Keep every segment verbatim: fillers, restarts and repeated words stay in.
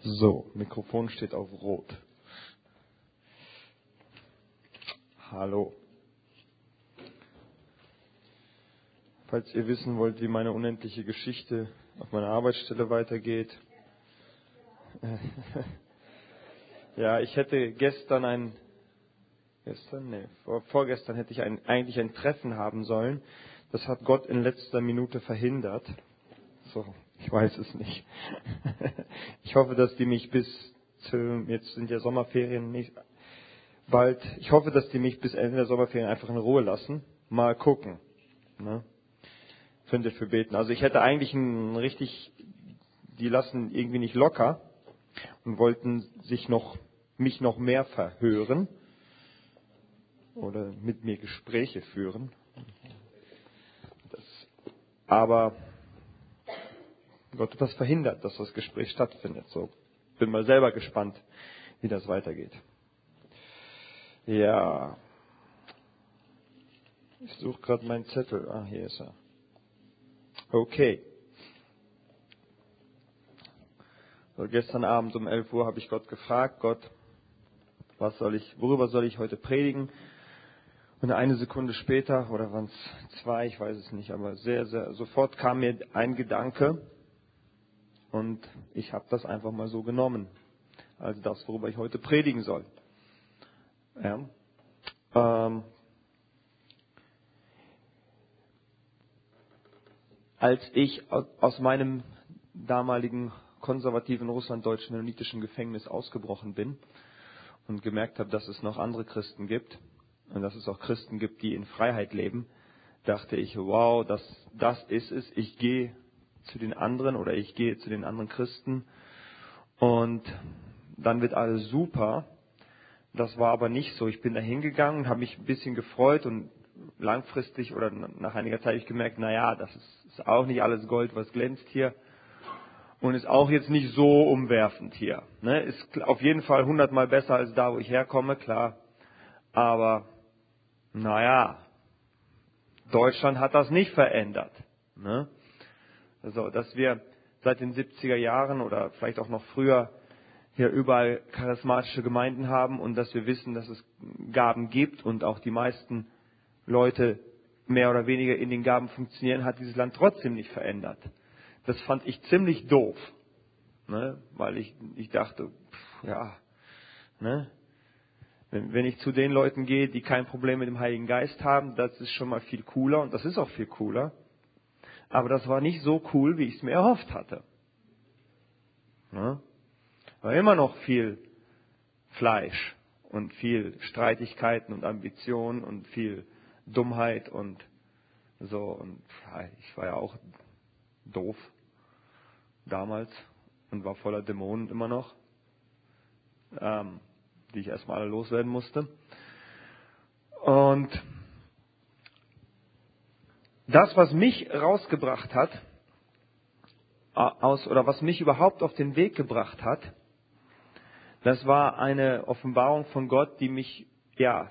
So, Mikrofon steht auf Rot. Hallo. Falls ihr wissen wollt, wie meine unendliche Geschichte auf meiner Arbeitsstelle weitergeht. Ja, ich hätte gestern ein, gestern, nee, vor, vorgestern hätte ich ein, eigentlich ein Treffen haben sollen. Das hat Gott in letzter Minute verhindert. So, ich weiß es nicht. Ich hoffe, dass die mich bis zu, jetzt sind ja Sommerferien nicht, bald, ich hoffe, dass die mich bis Ende der Sommerferien einfach in Ruhe lassen. Mal gucken. Ne? Könnt ihr für beten. Also ich hätte eigentlich ein richtig, die lassen irgendwie nicht locker und wollten sich noch, mich noch mehr verhören oder mit mir Gespräche führen. Das, aber Gott hat das verhindert, dass das Gespräch stattfindet. So, bin mal selber gespannt, wie das weitergeht. Ja, ich suche gerade meinen Zettel. Ah, hier ist er. Okay. So, gestern Abend um elf Uhr habe ich Gott gefragt, Gott, was soll ich, worüber soll ich heute predigen? Und eine Sekunde später, oder waren es zwei, ich weiß es nicht, aber sehr, sehr, sofort kam mir ein Gedanke und ich habe das einfach mal so genommen. Also das, worüber ich heute predigen soll. Ja. Ähm, als ich aus meinem damaligen konservativen russlanddeutschen mennonitischen Gefängnis ausgebrochen bin und gemerkt habe, dass es noch andere Christen gibt und dass es auch Christen gibt, die in Freiheit leben, dachte ich, wow, das, das ist es. Ich gehe zu den anderen oder ich gehe zu den anderen Christen und dann wird alles super. Das war aber nicht so. Ich bin da hingegangen, habe mich ein bisschen gefreut und langfristig oder nach einiger Zeit habe ich gemerkt, naja, das ist, ist auch nicht alles Gold, was glänzt hier. Und ist auch jetzt nicht so umwerfend hier. Ne? Ist auf jeden Fall hundertmal besser als da, wo ich herkomme, klar. Aber, naja, Deutschland hat das nicht verändert. Ne? Also, dass wir seit den siebziger Jahren oder vielleicht auch noch früher hier überall charismatische Gemeinden haben und dass wir wissen, dass es Gaben gibt und auch die meisten Leute mehr oder weniger in den Gaben funktionieren, hat dieses Land trotzdem nicht verändert. Das fand ich ziemlich doof, ne? Weil ich, ich dachte, pff, ja, ne? wenn, wenn ich zu den Leuten gehe, die kein Problem mit dem Heiligen Geist haben, das ist schon mal viel cooler und das ist auch viel cooler. Aber das war nicht so cool, wie ich es mir erhofft hatte. Ne? War immer noch viel Fleisch und viel Streitigkeiten und Ambition und viel Dummheit und so. Und ich war ja auch doof damals und war voller Dämonen immer noch, ähm, die ich erstmal alle loswerden musste. Und das, was mich rausgebracht hat, aus, oder was mich überhaupt auf den Weg gebracht hat, das war eine Offenbarung von Gott, die mich, ja,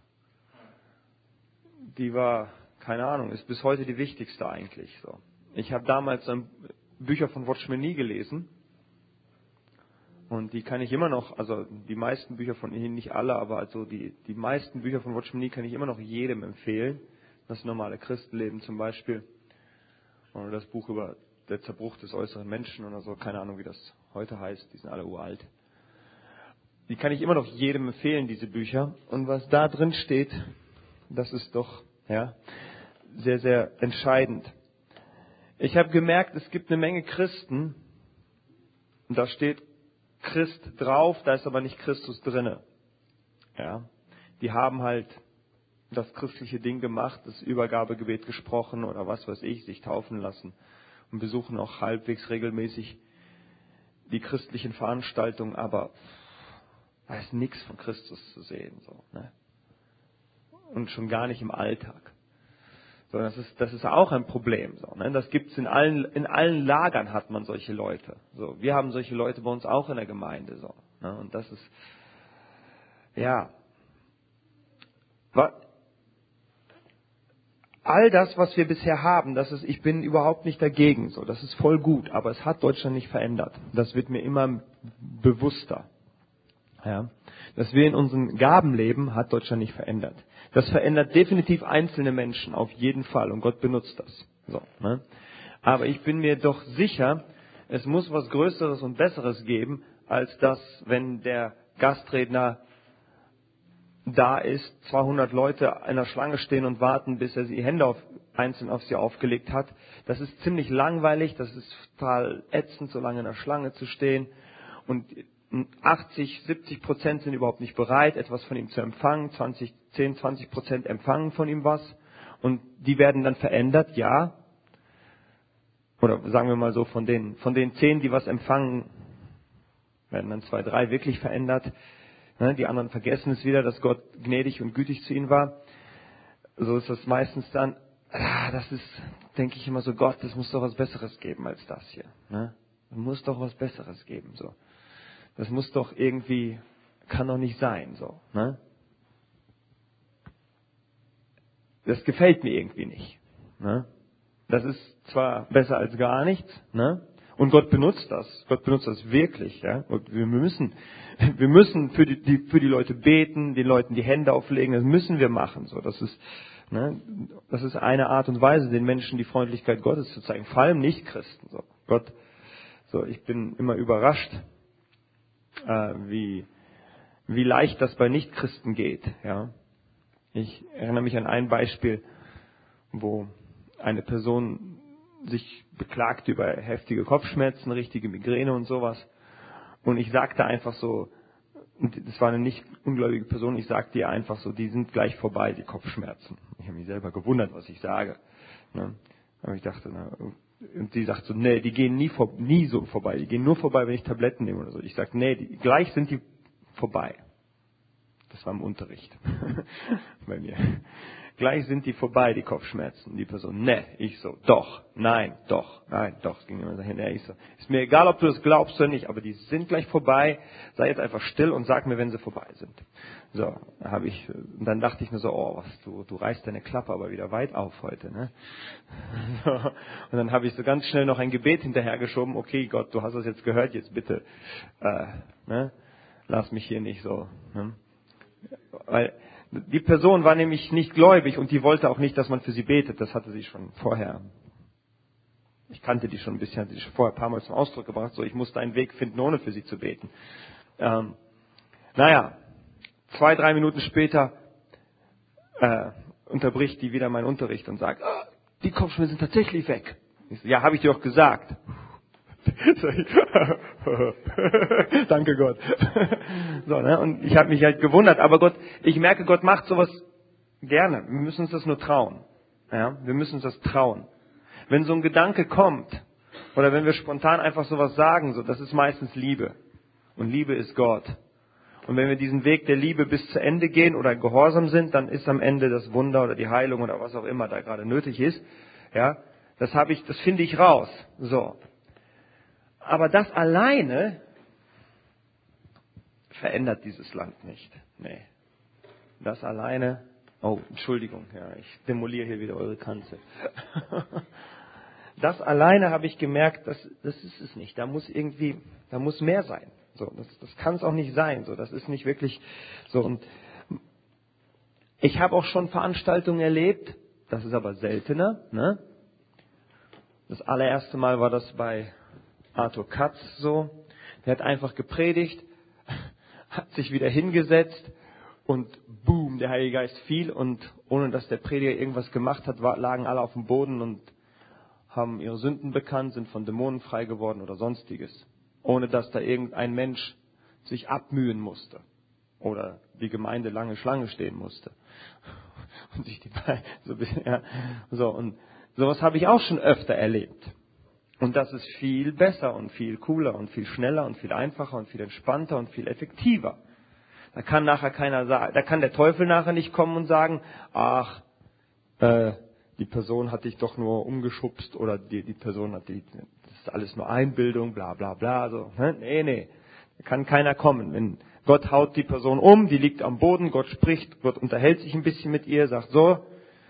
die war, keine Ahnung, ist bis heute die wichtigste eigentlich. So. Ich habe damals ein Bücher von Watchman Nee gelesen und die kann ich immer noch, also die meisten Bücher von ihnen, nicht alle, aber also die, die meisten Bücher von Watchman Nee kann ich immer noch jedem empfehlen. Das normale Christenleben zum Beispiel oder das Buch über der Zerbruch des äußeren Menschen oder so, keine Ahnung, wie das heute heißt, die sind alle uralt. Die kann ich immer noch jedem empfehlen, diese Bücher. Und was da drin steht, das ist doch ja sehr, sehr entscheidend. Ich habe gemerkt, es gibt eine Menge Christen, und da steht Christ drauf, da ist aber nicht Christus drinne. Ja, die haben halt das christliche Ding gemacht, das Übergabegebet gesprochen oder was weiß ich, sich taufen lassen und besuchen auch halbwegs regelmäßig die christlichen Veranstaltungen, aber da ist nichts von Christus zu sehen, so, ne? Und schon gar nicht im Alltag. So, das ist, das ist auch ein Problem, so, ne? Das gibt's in allen, in allen Lagern hat man solche Leute. So, wir haben solche Leute bei uns auch in der Gemeinde, so, ne? Und das ist, ja, was, all das, was wir bisher haben, das ist, ich bin überhaupt nicht dagegen, so, das ist voll gut, aber es hat Deutschland nicht verändert. Das wird mir immer bewusster. Ja. Dass wir in unseren Gaben leben, hat Deutschland nicht verändert. Das verändert definitiv einzelne Menschen, auf jeden Fall, und Gott benutzt das. So, ne? Aber ich bin mir doch sicher, es muss was Größeres und Besseres geben, als das, wenn der Gastredner da ist, zweihundert Leute in der Schlange stehen und warten, bis er die Hände auf, einzeln auf sie aufgelegt hat. Das ist ziemlich langweilig, das ist total ätzend, so lange in der Schlange zu stehen. Und achtzig, siebzig Prozent sind überhaupt nicht bereit, etwas von ihm zu empfangen. zwanzig, zehn, zwanzig Prozent empfangen von ihm was. Und die werden dann verändert, ja. Oder sagen wir mal so, von den, von den zehn, die was empfangen, werden dann zwei, drei wirklich verändert. Die anderen vergessen es wieder, dass Gott gnädig und gütig zu ihnen war. So ist das meistens dann, ah, das ist, denke ich immer so, Gott, es muss doch was Besseres geben als das hier. Ne? Es muss doch was Besseres geben. So. Das muss doch irgendwie, kann doch nicht sein. So. Ne? Das gefällt mir irgendwie nicht. Ne? Das ist zwar besser als gar nichts, ne? Und Gott benutzt das. Gott benutzt das wirklich, ja. Und wir müssen, wir müssen für die, die, für die Leute beten, den Leuten die Hände auflegen. Das müssen wir machen. So, das ist, ne, das ist eine Art und Weise, den Menschen die Freundlichkeit Gottes zu zeigen. Vor allem Nicht-Christen. So, Gott, so, ich bin immer überrascht, äh, wie, wie leicht das bei Nicht-Christen geht, ja. Ich erinnere mich an ein Beispiel, wo eine Person sich beklagte über heftige Kopfschmerzen, richtige Migräne und sowas. Und ich sagte einfach so, und das war eine nicht ungläubige Person, ich sagte ihr einfach so, die sind gleich vorbei, die Kopfschmerzen. Ich habe mich selber gewundert, was ich sage. Ne? Aber ich dachte, na, und sie sagt so, nee, die gehen nie, vor, nie so vorbei, die gehen nur vorbei, wenn ich Tabletten nehme oder so. Ich sage, nee, die, gleich sind die vorbei. Das war im Unterricht bei mir. Gleich sind die vorbei, die Kopfschmerzen. Die Person, ne, ich so, doch, nein, doch, nein, doch. Es ging immer dahin, ne, ich so, ist mir egal, ob du das glaubst oder nicht, aber die sind gleich vorbei. Sei jetzt einfach still und sag mir, wenn sie vorbei sind. So, habe ich, und dann dachte ich mir so, oh, was, du, du reißt deine Klappe aber wieder weit auf heute, ne? So, und dann habe ich so ganz schnell noch ein Gebet hinterhergeschoben. Okay, Gott, du hast das jetzt gehört, jetzt bitte, äh, ne, lass mich hier nicht so, ne? Weil die Person war nämlich nicht gläubig und die wollte auch nicht, dass man für sie betet. Das hatte sie schon vorher. Ich kannte die schon ein bisschen, hatte die schon vorher ein paar Mal zum Ausdruck gebracht. So, ich musste einen Weg finden, ohne für sie zu beten. Ähm, naja, zwei, drei Minuten später äh, unterbricht die wieder meinen Unterricht und sagt, oh, die Kopfschmerzen sind tatsächlich weg. Ich so, ja, habe ich dir doch gesagt. Danke Gott. So, ne? Und ich habe mich halt gewundert, aber Gott, ich merke, Gott macht sowas gerne. Wir müssen uns das nur trauen. Ja? Wir müssen uns das trauen. Wenn so ein Gedanke kommt, oder wenn wir spontan einfach sowas sagen, so, das ist meistens Liebe. Und Liebe ist Gott. Und wenn wir diesen Weg der Liebe bis zu Ende gehen oder gehorsam sind, dann ist am Ende das Wunder oder die Heilung oder was auch immer da gerade nötig ist. Ja? Das habe ich, das finde ich raus. So. Aber das alleine verändert dieses Land nicht. Nee. Das alleine, oh, Entschuldigung, ja, ich demoliere hier wieder eure Kanzel. Das alleine habe ich gemerkt, das, das ist es nicht. Da muss irgendwie, da muss mehr sein. So, das, das kann es auch nicht sein. So, das ist nicht wirklich so. Und ich habe auch schon Veranstaltungen erlebt, das ist aber seltener. Ne? Das allererste Mal war das bei Arthur Katz so, der hat einfach gepredigt, hat sich wieder hingesetzt und boom, der Heilige Geist fiel und ohne dass der Prediger irgendwas gemacht hat, war, lagen alle auf dem Boden und haben ihre Sünden bekannt, sind von Dämonen frei geworden oder sonstiges. Ohne dass da irgendein Mensch sich abmühen musste oder die Gemeinde lange Schlange stehen musste. Und sich die Beine so, ja, so und sowas habe ich auch schon öfter erlebt. Und das ist viel besser und viel cooler und viel schneller und viel einfacher und viel entspannter und viel effektiver. Da kann nachher keiner sagen, da kann der Teufel nachher nicht kommen und sagen, ach, äh, die Person hat dich doch nur umgeschubst oder die, die Person hat die, das ist alles nur Einbildung, bla bla bla. So. Nee, nee, da kann keiner kommen. Wenn Gott haut die Person um, die liegt am Boden, Gott spricht, Gott unterhält sich ein bisschen mit ihr, sagt so,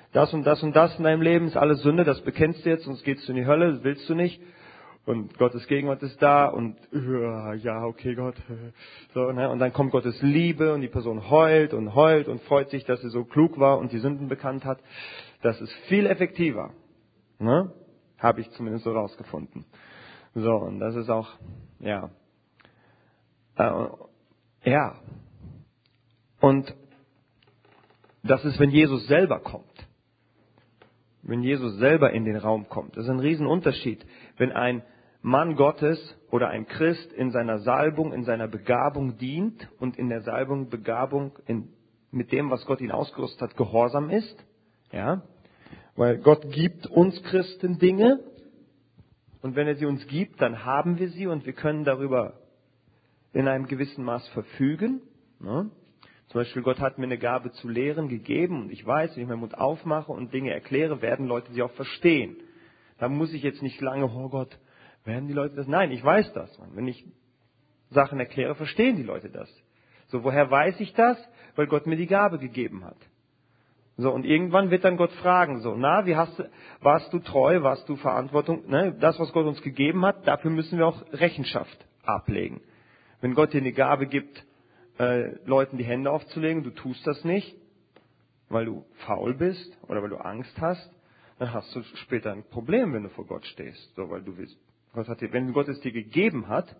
das und das und das in deinem Leben ist alles Sünde, das bekennst du jetzt, sonst gehst du in die Hölle, das willst du nicht. Und Gottes Gegenwart ist da und ja, okay, Gott. So, ne? Und dann kommt Gottes Liebe und die Person heult und heult und freut sich, dass sie so klug war und die Sünden bekannt hat. Das ist viel effektiver. Ne? Habe ich zumindest so rausgefunden. So, und das ist auch, ja. Äh, ja. Und das ist, wenn Jesus selber kommt. Wenn Jesus selber in den Raum kommt. Das ist ein Riesenunterschied. Wenn ein Mann Gottes oder ein Christ in seiner Salbung, in seiner Begabung dient und in der Salbung, Begabung, in, mit dem, was Gott ihn ausgerüstet hat, gehorsam ist. Ja. Weil Gott gibt uns Christen Dinge. Und wenn er sie uns gibt, dann haben wir sie und wir können darüber in einem gewissen Maß verfügen. Ne? Zum Beispiel, Gott hat mir eine Gabe zu lehren gegeben und ich weiß, wenn ich meinen Mund aufmache und Dinge erkläre, werden Leute sie auch verstehen. Da muss ich jetzt nicht lange, oh Gott, werden die Leute das? Nein, ich weiß das. Wenn ich Sachen erkläre, verstehen die Leute das. So, woher weiß ich das? Weil Gott mir die Gabe gegeben hat. So, und irgendwann wird dann Gott fragen, so, na, wie hast du, warst du treu, warst du Verantwortung, ne? Das, was Gott uns gegeben hat, dafür müssen wir auch Rechenschaft ablegen. Wenn Gott dir eine Gabe gibt, äh, Leuten die Hände aufzulegen, du tust das nicht, weil du faul bist oder weil du Angst hast, dann hast du später ein Problem, wenn du vor Gott stehst. So, weil du willst, Gott hat dir, wenn Gott es dir gegeben hat,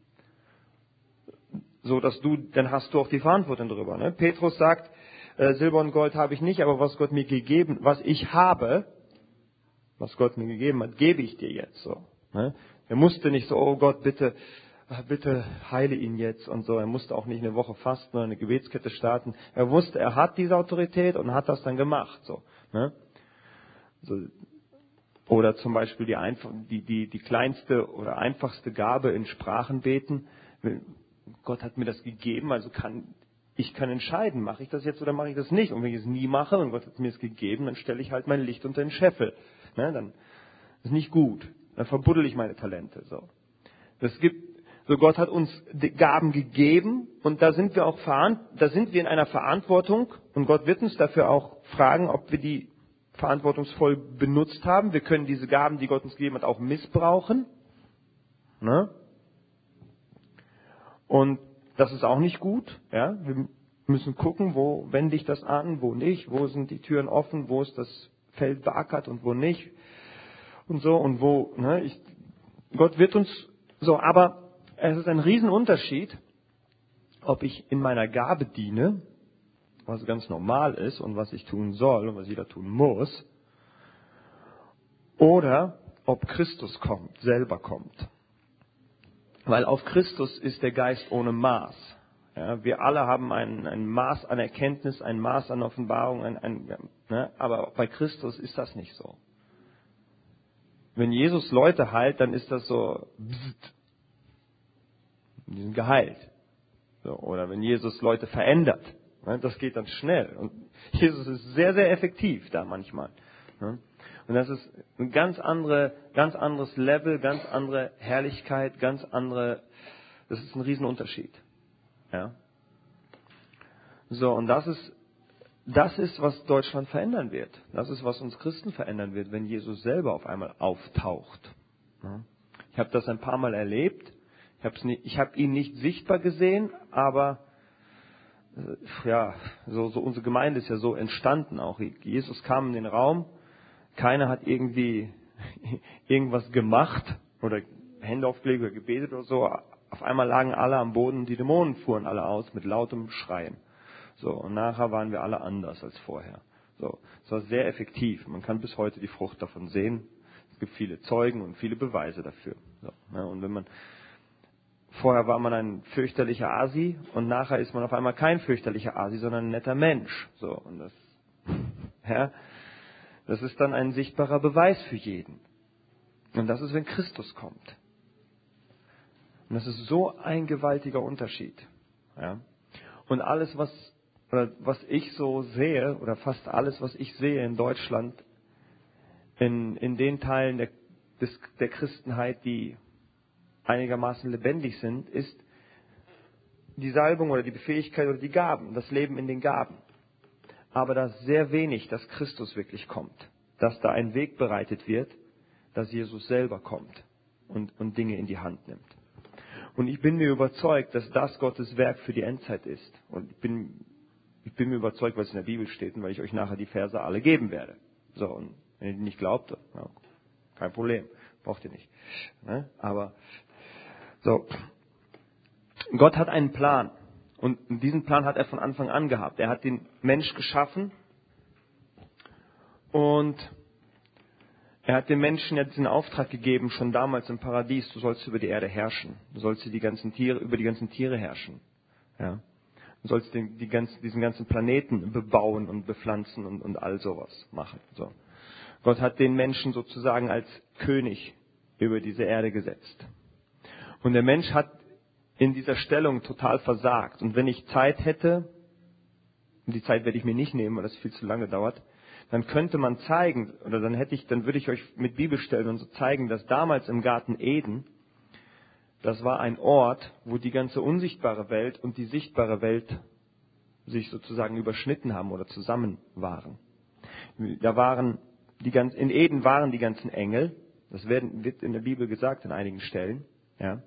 so dass du, dann hast du auch die Verantwortung darüber. Ne? Petrus sagt, äh, Silber und Gold habe ich nicht, aber was Gott mir gegeben, was ich habe, was Gott mir gegeben hat, gebe ich dir jetzt. So. Ne? Er musste nicht so, oh Gott, bitte, bitte heile ihn jetzt und so. Er musste auch nicht eine Woche fasten oder eine Gebetskette starten. Er wusste, er hat diese Autorität und hat das dann gemacht. So, ne? so. Oder zum Beispiel die, einfach, die, die, die kleinste oder einfachste Gabe in Sprachen beten. Gott hat mir das gegeben, also kann ich kann entscheiden, mache ich das jetzt oder mache ich das nicht. Und wenn ich es nie mache und Gott hat mir es gegeben, dann stelle ich halt mein Licht unter den Scheffel. Ne? Dann ist nicht gut. Dann verbuddel ich meine Talente. So. Das gibt So, Gott hat uns Gaben gegeben und da sind wir auch da sind wir in einer Verantwortung und Gott wird uns dafür auch fragen, ob wir die verantwortungsvoll benutzt haben. Wir können diese Gaben, die Gott uns gegeben hat, auch missbrauchen. Ne? Und das ist auch nicht gut. Ja? Wir müssen gucken, wo wende ich das an, wo nicht, wo sind die Türen offen, wo ist das Feld beackert und wo nicht. Und so und wo. Ne? Ich, Gott wird uns so, aber es ist ein Riesenunterschied, ob ich in meiner Gabe diene, was ganz normal ist und was ich tun soll und was jeder tun muss, oder ob Christus kommt, selber kommt. Weil auf Christus ist der Geist ohne Maß. Ja, wir alle haben ein, ein Maß an Erkenntnis, ein Maß an Offenbarung, ein, ein, ne, aber bei Christus ist das nicht so. Wenn Jesus Leute heilt, dann ist das so, bzzt, die sind geheilt. So, oder wenn Jesus Leute verändert, ne, das geht dann schnell. Und Jesus ist sehr, sehr effektiv da manchmal. Ne? Und das ist ein ganz andere, ganz anderes Level, ganz andere Herrlichkeit, ganz andere, das ist ein Riesenunterschied. Ja? So, und das ist, das ist, was Deutschland verändern wird. Das ist, was uns Christen verändern wird, wenn Jesus selber auf einmal auftaucht. Ne? Ich habe das ein paar Mal erlebt. Ich habe nicht, ich habe ihn nicht sichtbar gesehen, aber äh, ja, so, so unsere Gemeinde ist ja so entstanden auch. Jesus kam in den Raum, keiner hat irgendwie irgendwas gemacht oder Hände aufgelegt oder gebetet oder so. Auf einmal lagen alle am Boden und die Dämonen fuhren alle aus mit lautem Schreien. So, und nachher waren wir alle anders als vorher. So, es war sehr effektiv. Man kann bis heute die Frucht davon sehen. Es gibt viele Zeugen und viele Beweise dafür. So, ja, und wenn man Vorher war man ein fürchterlicher Asi und nachher ist man auf einmal kein fürchterlicher Asi, sondern ein netter Mensch. So, und das, ja, das ist dann ein sichtbarer Beweis für jeden. Und das ist, wenn Christus kommt. Und das ist so ein gewaltiger Unterschied. Ja. Und alles, was, oder was ich so sehe, oder fast alles, was ich sehe in Deutschland, in, in den Teilen der, des, der Christenheit, die einigermaßen lebendig sind, ist die Salbung oder die Befähigkeit oder die Gaben, das Leben in den Gaben. aber da sehr wenig, dass Christus wirklich kommt. Dass da ein Weg bereitet wird, dass Jesus selber kommt und, und Dinge in die Hand nimmt. Und ich bin mir überzeugt, dass das Gottes Werk für die Endzeit ist. Und ich bin, ich bin mir überzeugt, weil es in der Bibel steht und weil ich euch nachher die Verse alle geben werde. So, und wenn ihr die nicht glaubt, na, kein Problem, braucht ihr nicht. Ne? Aber so, Gott hat einen Plan. Und diesen Plan hat er von Anfang an gehabt. Er hat den Mensch geschaffen und er hat dem Menschen ja diesen Auftrag gegeben, schon damals im Paradies, du sollst über die Erde herrschen. Du sollst die ganzen Tiere, über die ganzen Tiere herrschen. Ja. Du sollst den, die ganzen, diesen ganzen Planeten bebauen und bepflanzen und, und all sowas machen. So. Gott hat den Menschen sozusagen als König über diese Erde gesetzt. Und der Mensch hat in dieser Stellung total versagt. Und wenn ich Zeit hätte, und die Zeit werde ich mir nicht nehmen, weil das viel zu lange dauert, dann könnte man zeigen, oder dann hätte ich, dann würde ich euch mit Bibelstellen und so zeigen, dass damals im Garten Eden, das war ein Ort, wo die ganze unsichtbare Welt und die sichtbare Welt sich sozusagen überschnitten haben oder zusammen waren. Da waren die ganz, in Eden waren die ganzen Engel, das werden, wird in der Bibel gesagt an einigen Stellen, ja.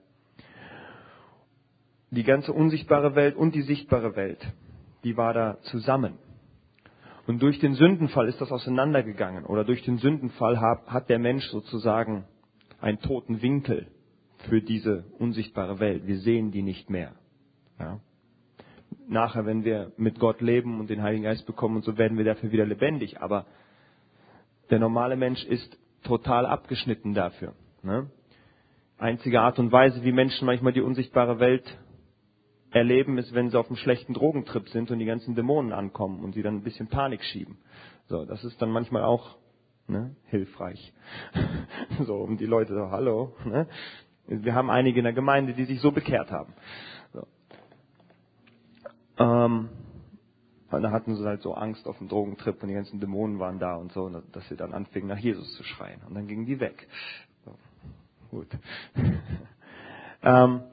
Die ganze unsichtbare Welt und die sichtbare Welt, die war da zusammen. Und durch den Sündenfall ist das auseinandergegangen. Oder durch den Sündenfall hat, hat der Mensch sozusagen einen toten Winkel für diese unsichtbare Welt. Wir sehen die nicht mehr. Ja. Nachher, wenn wir mit Gott leben und den Heiligen Geist bekommen und so, werden wir dafür wieder lebendig. Aber der normale Mensch ist total abgeschnitten dafür. Ne? Einzige Art und Weise, wie Menschen manchmal die unsichtbare Welt erleben, ist, wenn sie auf einem schlechten Drogentrip sind und die ganzen Dämonen ankommen und sie dann ein bisschen Panik schieben. So, das ist dann manchmal auch ne, hilfreich. So, um die Leute so, hallo. Ne? Wir haben einige in der Gemeinde, die sich so bekehrt haben. So. Ähm, und da hatten sie halt so Angst auf dem Drogentrip und die ganzen Dämonen waren da und so, dass sie dann anfingen, nach Jesus zu schreien. Und dann gingen die weg. So, gut. ähm,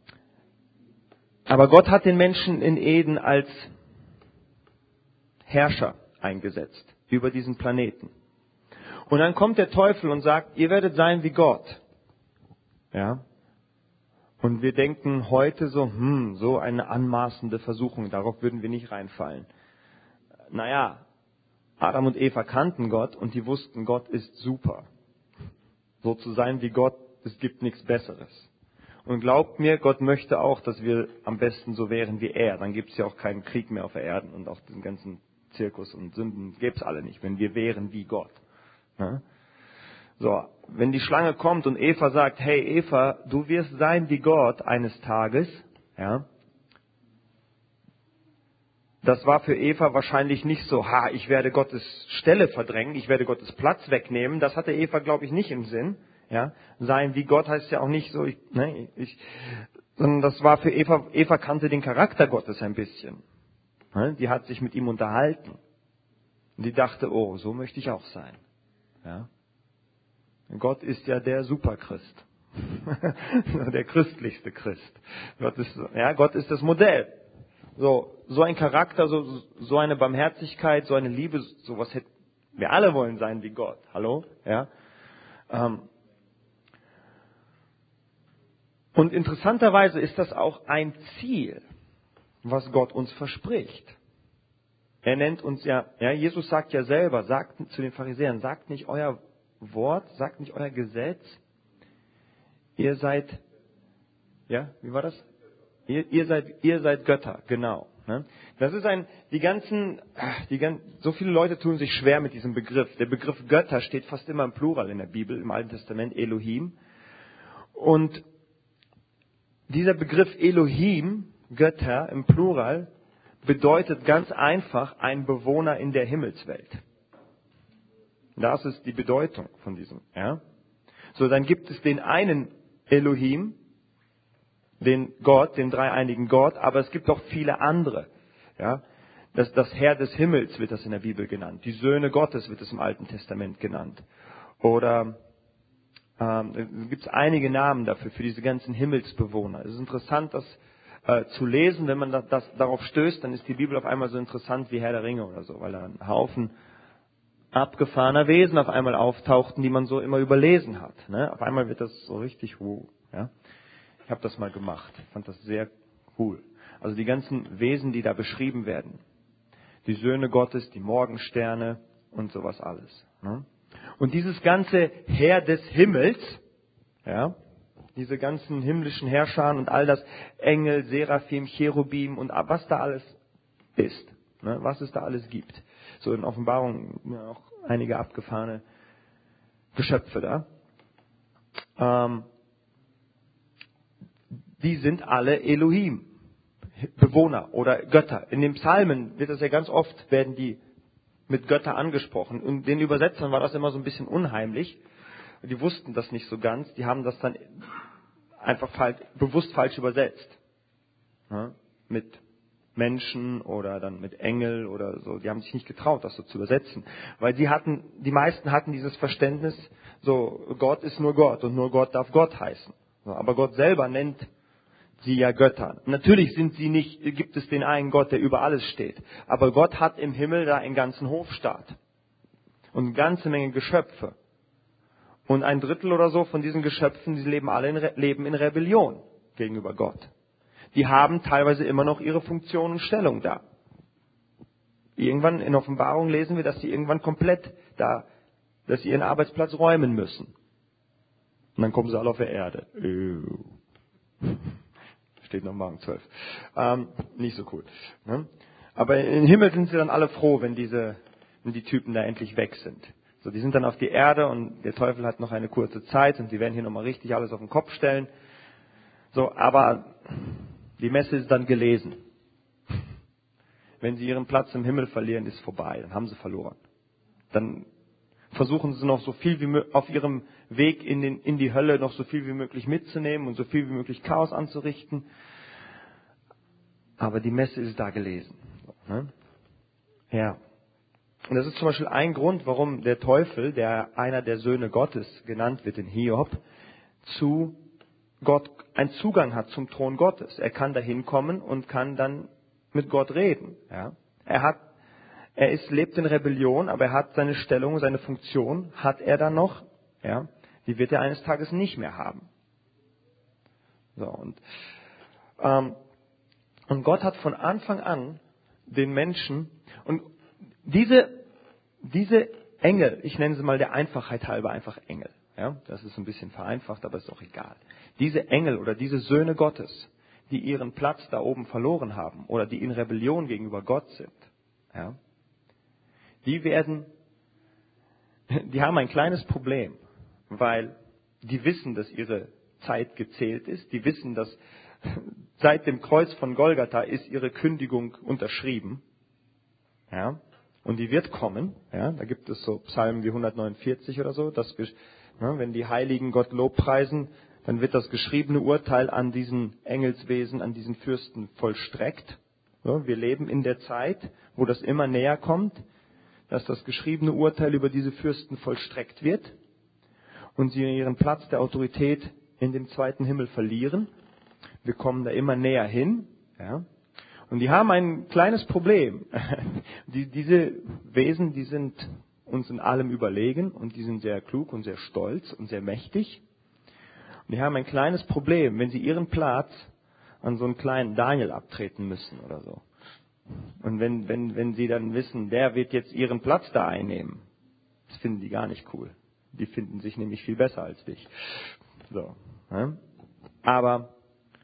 Aber Gott hat den Menschen in Eden als Herrscher eingesetzt über diesen Planeten. Und dann kommt der Teufel und sagt, ihr werdet sein wie Gott. Ja. Und wir denken heute so, hm, so eine anmaßende Versuchung, darauf würden wir nicht reinfallen. Naja, Adam und Eva kannten Gott und die wussten, Gott ist super. So zu sein wie Gott, es gibt nichts Besseres. Und glaubt mir, Gott möchte auch, dass wir am besten so wären wie er. Dann gibt es ja auch keinen Krieg mehr auf der Erde und auch diesen ganzen Zirkus und Sünden gäbe es alle nicht, wenn wir wären wie Gott. Ja? So, wenn die Schlange kommt und Eva sagt, hey Eva, du wirst sein wie Gott eines Tages, ja, das war für Eva wahrscheinlich nicht so, ha, ich werde Gottes Stelle verdrängen, ich werde Gottes Platz wegnehmen. Das hatte Eva, glaube ich, nicht im Sinn. Ja, sein wie Gott heißt ja auch nicht so, ich, ne, ich, sondern das war für Eva, Eva kannte den Charakter Gottes ein bisschen. Ne, die hat sich mit ihm unterhalten. Und die dachte, oh, so möchte ich auch sein. Ja. Gott ist ja der Superchrist. Der christlichste Christ. Gott ist, ja, Gott ist das Modell. So, so ein Charakter, so, so eine Barmherzigkeit, so eine Liebe, sowas hätten wir alle wollen sein wie Gott. Hallo? Ja. Ähm, Und interessanterweise ist das auch ein Ziel, was Gott uns verspricht. Er nennt uns ja, ja, Jesus sagt ja selber, sagt zu den Pharisäern, sagt nicht euer Wort, sagt nicht euer Gesetz. Ihr seid, ja, wie war das? Ihr, ihr seid, ihr seid Götter, genau. Ne? Das ist ein, die ganzen, die ganzen, so viele Leute tun sich schwer mit diesem Begriff. Der Begriff Götter steht fast immer im Plural in der Bibel, im Alten Testament, Elohim. Und dieser Begriff Elohim, Götter im Plural, bedeutet ganz einfach ein Bewohner in der Himmelswelt. Das ist die Bedeutung von diesem. Ja? So, dann gibt es den einen Elohim, den Gott, den dreieinigen Gott, aber es gibt auch viele andere. Ja? Das, das Herr des Himmels wird das in der Bibel genannt. Die Söhne Gottes wird es im Alten Testament genannt. Oder ähm, es gibt einige Namen dafür, für diese ganzen Himmelsbewohner. Es ist interessant, dass äh, zu lesen. Wenn man das, das darauf stößt, dann ist die Bibel auf einmal so interessant wie Herr der Ringe oder so, weil da ein Haufen abgefahrener Wesen auf einmal auftauchten, die man so immer überlesen hat. Ne? Auf einmal wird das so richtig, wow, ja. Ich habe das mal gemacht, fand das sehr cool. Also die ganzen Wesen, die da beschrieben werden, die Söhne Gottes, die Morgensterne und sowas alles. Ne? Und dieses ganze Heer des Himmels, ja, diese ganzen himmlischen Herrscher und all das, Engel, Seraphim, Cherubim und was da alles ist, ne, was es da alles gibt. So in Offenbarung ja, auch einige abgefahrene Geschöpfe da. Ähm, die sind alle Elohim, Bewohner oder Götter. In den Psalmen wird das ja ganz oft, werden die mit Götter angesprochen. Und den Übersetzern war das immer so ein bisschen unheimlich. Die wussten das nicht so ganz. Die haben das dann einfach falsch, bewusst falsch übersetzt. Ja, mit Menschen oder dann mit Engel oder so. Die haben sich nicht getraut, das so zu übersetzen. Weil sie hatten, die meisten hatten dieses Verständnis, so Gott ist nur Gott und nur Gott darf Gott heißen. Aber Gott selber nennt sie ja Götter. Natürlich sind sie nicht, gibt es den einen Gott, der über alles steht. Aber Gott hat im Himmel da einen ganzen Hofstaat. Und eine ganze Menge Geschöpfe. Und ein Drittel oder so von diesen Geschöpfen, die leben alle in, Re- leben in Rebellion gegenüber Gott. Die haben teilweise immer noch ihre Funktion und Stellung da. Irgendwann in Offenbarung lesen wir, dass sie irgendwann komplett da, dass sie ihren Arbeitsplatz räumen müssen. Und dann kommen sie alle auf der Erde. Steht noch Morgen zwölf. Ähm, nicht so cool. Ne? Aber im Himmel sind sie dann alle froh, wenn diese, wenn die Typen da endlich weg sind. So, die sind dann auf die Erde und der Teufel hat noch eine kurze Zeit und sie werden hier nochmal richtig alles auf den Kopf stellen. So, aber die Messe ist dann gelesen. Wenn sie ihren Platz im Himmel verlieren, ist vorbei. Dann haben sie verloren. Dann versuchen sie noch so viel wie möglich auf ihrem Weg in, den, in die Hölle noch so viel wie möglich mitzunehmen und so viel wie möglich Chaos anzurichten. Aber die Messe ist da gelesen. Ne? Ja. Und das ist zum Beispiel ein Grund, warum der Teufel, der einer der Söhne Gottes genannt wird in Hiob, zu Gott einen Zugang hat zum Thron Gottes. Er kann da hinkommen und kann dann mit Gott reden. Ja? Er hat Er ist, lebt in Rebellion, aber er hat seine Stellung, seine Funktion, hat er dann noch, ja, die wird er eines Tages nicht mehr haben. So, und, ähm, und Gott hat von Anfang an den Menschen, und diese, diese Engel, ich nenne sie mal der Einfachheit halber einfach Engel, ja, das ist ein bisschen vereinfacht, aber ist auch egal. Diese Engel oder diese Söhne Gottes, die ihren Platz da oben verloren haben oder die in Rebellion gegenüber Gott sind, ja, die werden, die haben ein kleines Problem, weil die wissen, dass ihre Zeit gezählt ist. Die wissen, dass seit dem Kreuz von Golgatha ist ihre Kündigung unterschrieben. Ja, und die wird kommen. Ja, da gibt es so Psalmen wie hundertneunundvierzig oder so, dass wir, ne, wenn die Heiligen Gott lobpreisen, dann wird das geschriebene Urteil an diesen Engelswesen, an diesen Fürsten vollstreckt. Ja, wir leben in der Zeit, wo das immer näher kommt, dass das geschriebene Urteil über diese Fürsten vollstreckt wird und sie ihren Platz der Autorität in dem zweiten Himmel verlieren. Wir kommen da immer näher hin. Ja. Und die haben ein kleines Problem. Die, diese Wesen, die sind uns in allem überlegen und die sind sehr klug und sehr stolz und sehr mächtig. Und die haben ein kleines Problem, wenn sie ihren Platz an so einen kleinen Daniel abtreten müssen oder so. Und wenn, wenn, wenn sie dann wissen, der wird jetzt ihren Platz da einnehmen, das finden die gar nicht cool. Die finden sich nämlich viel besser als dich. So, ja? Aber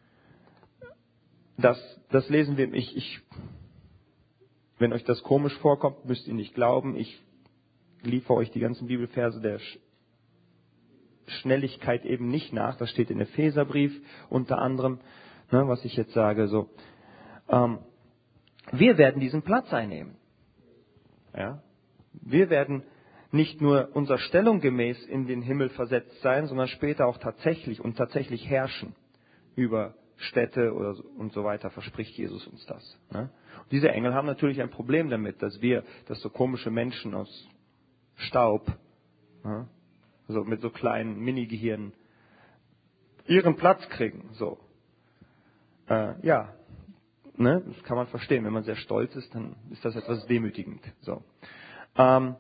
das, das lesen wir, ich, ich, wenn euch das komisch vorkommt, müsst ihr nicht glauben. Ich liefere euch die ganzen Bibelverse der Schnelligkeit eben nicht nach. Das steht in Epheserbrief unter anderem, ne, was ich jetzt sage. So. Ähm, Wir werden diesen Platz einnehmen. Ja? Wir werden nicht nur unserer Stellung gemäß in den Himmel versetzt sein, sondern später auch tatsächlich und tatsächlich herrschen über Städte oder so, und so weiter, verspricht Jesus uns das. Ne? Diese Engel haben natürlich ein Problem damit, dass wir, dass so komische Menschen aus Staub, ne, also mit so kleinen Mini-Gehirnen, ihren Platz kriegen. So. äh, ja, ne, das kann man verstehen. Wenn man sehr stolz ist, dann ist das etwas demütigend. So. Ähm,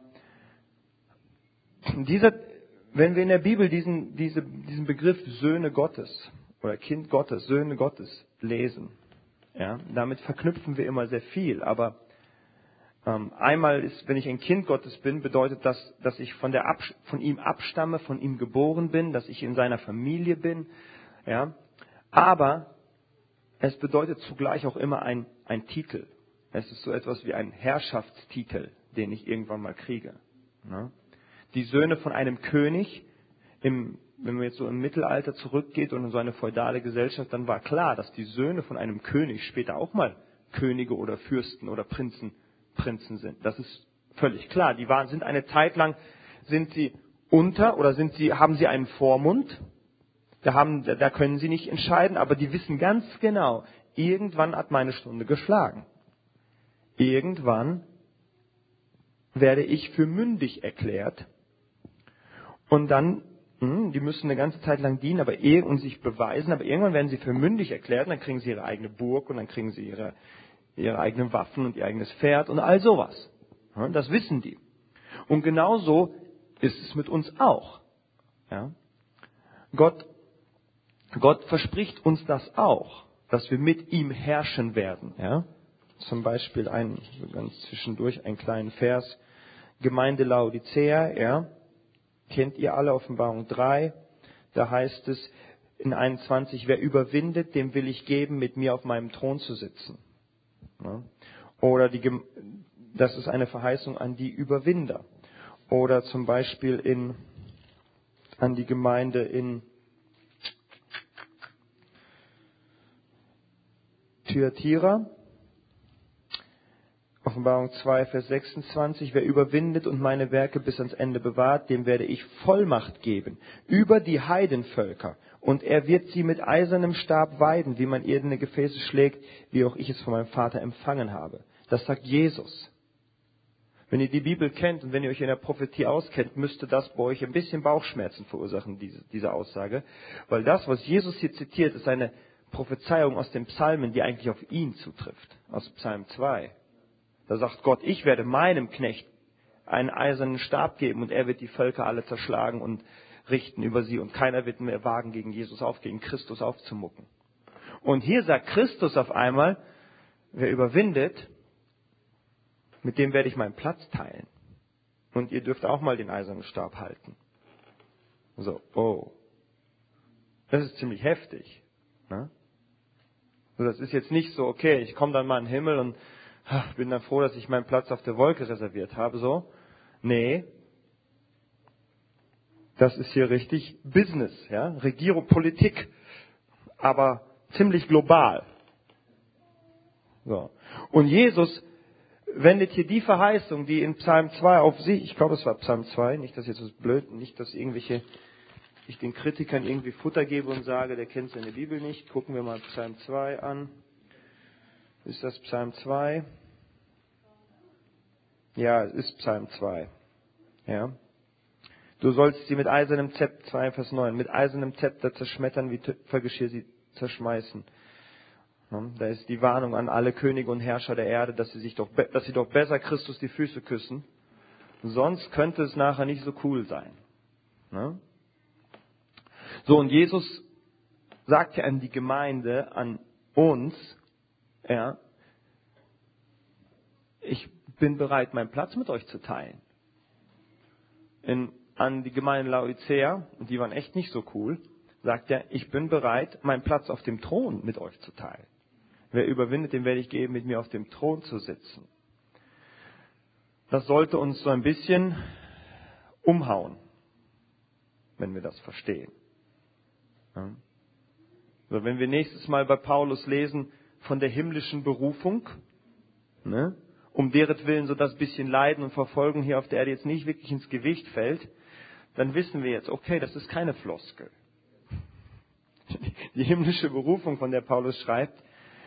dieser, wenn wir in der Bibel diesen, diese, diesen Begriff Söhne Gottes oder Kind Gottes, Söhne Gottes lesen, ja, damit verknüpfen wir immer sehr viel. Aber ähm, einmal ist, wenn ich ein Kind Gottes bin, bedeutet das, dass ich von, der Abs- von ihm abstamme, von ihm geboren bin, dass ich in seiner Familie bin. Ja. Aber es bedeutet zugleich auch immer ein, ein Titel. Es ist so etwas wie ein Herrschaftstitel, den ich irgendwann mal kriege. Ne? Die Söhne von einem König, im, wenn man jetzt so im Mittelalter zurückgeht und in so eine feudale Gesellschaft, dann war klar, dass die Söhne von einem König später auch mal Könige oder Fürsten oder Prinzen, Prinzen sind. Das ist völlig klar. Die waren, sind eine Zeit lang, sind sie unter oder sind sie, haben sie einen Vormund. Da, haben, da können sie nicht entscheiden, aber die wissen ganz genau, irgendwann hat meine Stunde geschlagen. Irgendwann werde ich für mündig erklärt. Und dann, hm, die müssen eine ganze Zeit lang dienen aber eh, und sich beweisen, aber irgendwann werden sie für mündig erklärt und dann kriegen sie ihre eigene Burg und dann kriegen sie ihre, ihre eigenen Waffen und ihr eigenes Pferd und all sowas. Ja, das wissen die. Und genauso ist es mit uns auch. Ja? Gott, Gott verspricht uns das auch, dass wir mit ihm herrschen werden. Ja? Zum Beispiel ein, so ganz zwischendurch einen kleinen Vers. Gemeinde Laodicea, ja, kennt ihr alle, Offenbarung drei. Da heißt es in einundzwanzig, wer überwindet, dem will ich geben, mit mir auf meinem Thron zu sitzen. Ja? Oder die, das ist eine Verheißung an die Überwinder. Oder zum Beispiel in, an die Gemeinde in Thyatira. Offenbarung zwei, Vers sechsundzwanzig, wer überwindet und meine Werke bis ans Ende bewahrt, dem werde ich Vollmacht geben über die Heidenvölker. Und er wird sie mit eisernem Stab weiden, wie man irdene Gefäße schlägt, wie auch ich es von meinem Vater empfangen habe. Das sagt Jesus. Wenn ihr die Bibel kennt und wenn ihr euch in der Prophetie auskennt, müsste das bei euch ein bisschen Bauchschmerzen verursachen, diese, diese Aussage. Weil das, was Jesus hier zitiert, ist eine Prophezeiung aus den Psalmen, die eigentlich auf ihn zutrifft. Aus Psalm zwei. Da sagt Gott, ich werde meinem Knecht einen eisernen Stab geben und er wird die Völker alle zerschlagen und richten über sie und keiner wird mehr wagen, gegen Jesus auf, gegen Christus aufzumucken. Und hier sagt Christus auf einmal, wer überwindet, mit dem werde ich meinen Platz teilen. Und ihr dürft auch mal den eisernen Stab halten. So, oh. Das ist ziemlich heftig. Ne? So, das ist jetzt nicht so, okay, ich komme dann mal in den Himmel und bin dann froh, dass ich meinen Platz auf der Wolke reserviert habe, so. Nee. Das ist hier richtig Business, ja. Regierung, Politik. Aber ziemlich global. So. Und Jesus wendet hier die Verheißung, die in Psalm zwei auf sich, ich glaube es war Psalm zwei, nicht, dass jetzt was blöd, nicht, dass irgendwelche, ich den Kritikern irgendwie Futter gebe und sage, der kennt seine Bibel nicht. Gucken wir mal Psalm zwei an. Ist das Psalm zwei? Ja, es ist Psalm zwei. Ja. Du sollst sie mit eisernem Zepter, zwei Vers neun, mit eisernem Zepter zerschmettern, wie Töpfergeschirr sie zerschmeißen. Ja, da ist die Warnung an alle Könige und Herrscher der Erde, dass sie sich doch, dass sie doch besser Christus die Füße küssen. Sonst könnte es nachher nicht so cool sein. Ja. So, und Jesus sagt ja an die Gemeinde, an uns, ja, ich bin bereit, meinen Platz mit euch zu teilen. In, an die Gemeinde Laodicea, und die waren echt nicht so cool, sagt er, ich bin bereit, meinen Platz auf dem Thron mit euch zu teilen. Wer überwindet, dem werde ich geben, mit mir auf dem Thron zu sitzen. Das sollte uns so ein bisschen umhauen, wenn wir das verstehen. Ja. So, wenn wir nächstes Mal bei Paulus lesen von der himmlischen Berufung, ne, um deretwillen so das bisschen Leiden und Verfolgung hier auf der Erde jetzt nicht wirklich ins Gewicht fällt, dann wissen wir jetzt, okay, das ist keine Floskel. Die himmlische Berufung, von der Paulus schreibt,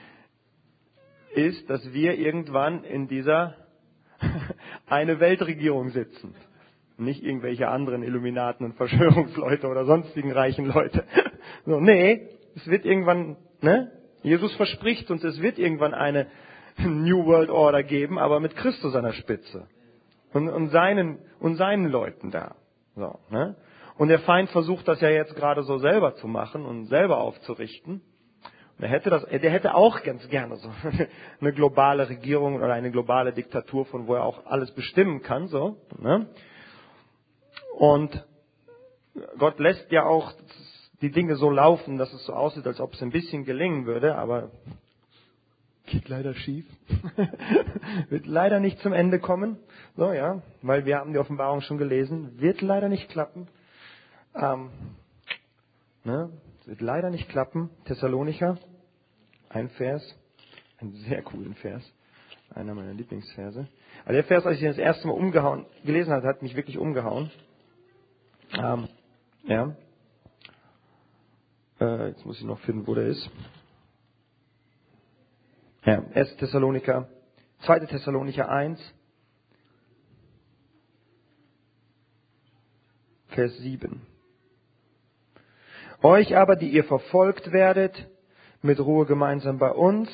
ist, dass wir irgendwann in dieser eine Weltregierung sitzen. Nicht irgendwelche anderen Illuminaten und Verschwörungsleute oder sonstigen reichen Leute. So, nee, es wird irgendwann, ne, Jesus verspricht uns, es wird irgendwann eine New World Order geben, aber mit Christus an der Spitze. Und, und, seinen, und seinen Leuten da. So, ne? Und der Feind versucht das ja jetzt gerade so selber zu machen und selber aufzurichten. Und er hätte das, der hätte auch ganz gerne so eine globale Regierung oder eine globale Diktatur, von wo er auch alles bestimmen kann, so, ne? Und Gott lässt ja auch die Dinge so laufen, dass es so aussieht, als ob es ein bisschen gelingen würde, aber geht leider schief. Wird leider nicht zum Ende kommen. So, ja, weil wir haben die Offenbarung schon gelesen. Wird leider nicht klappen. Ähm, ne? Wird leider nicht klappen. Thessalonicher, ein Vers, einen sehr coolen Vers. Einer meiner Lieblingsverse. Aber der Vers, als ich den das erste Mal umgehauen, gelesen habe, hat mich wirklich umgehauen. Ähm, ja. Äh, jetzt muss ich noch finden, wo der ist. Ja, erster Thessalonicher, zweiter Thessalonicher eins, Vers sieben. Euch aber, die ihr verfolgt werdet, mit Ruhe gemeinsam bei uns.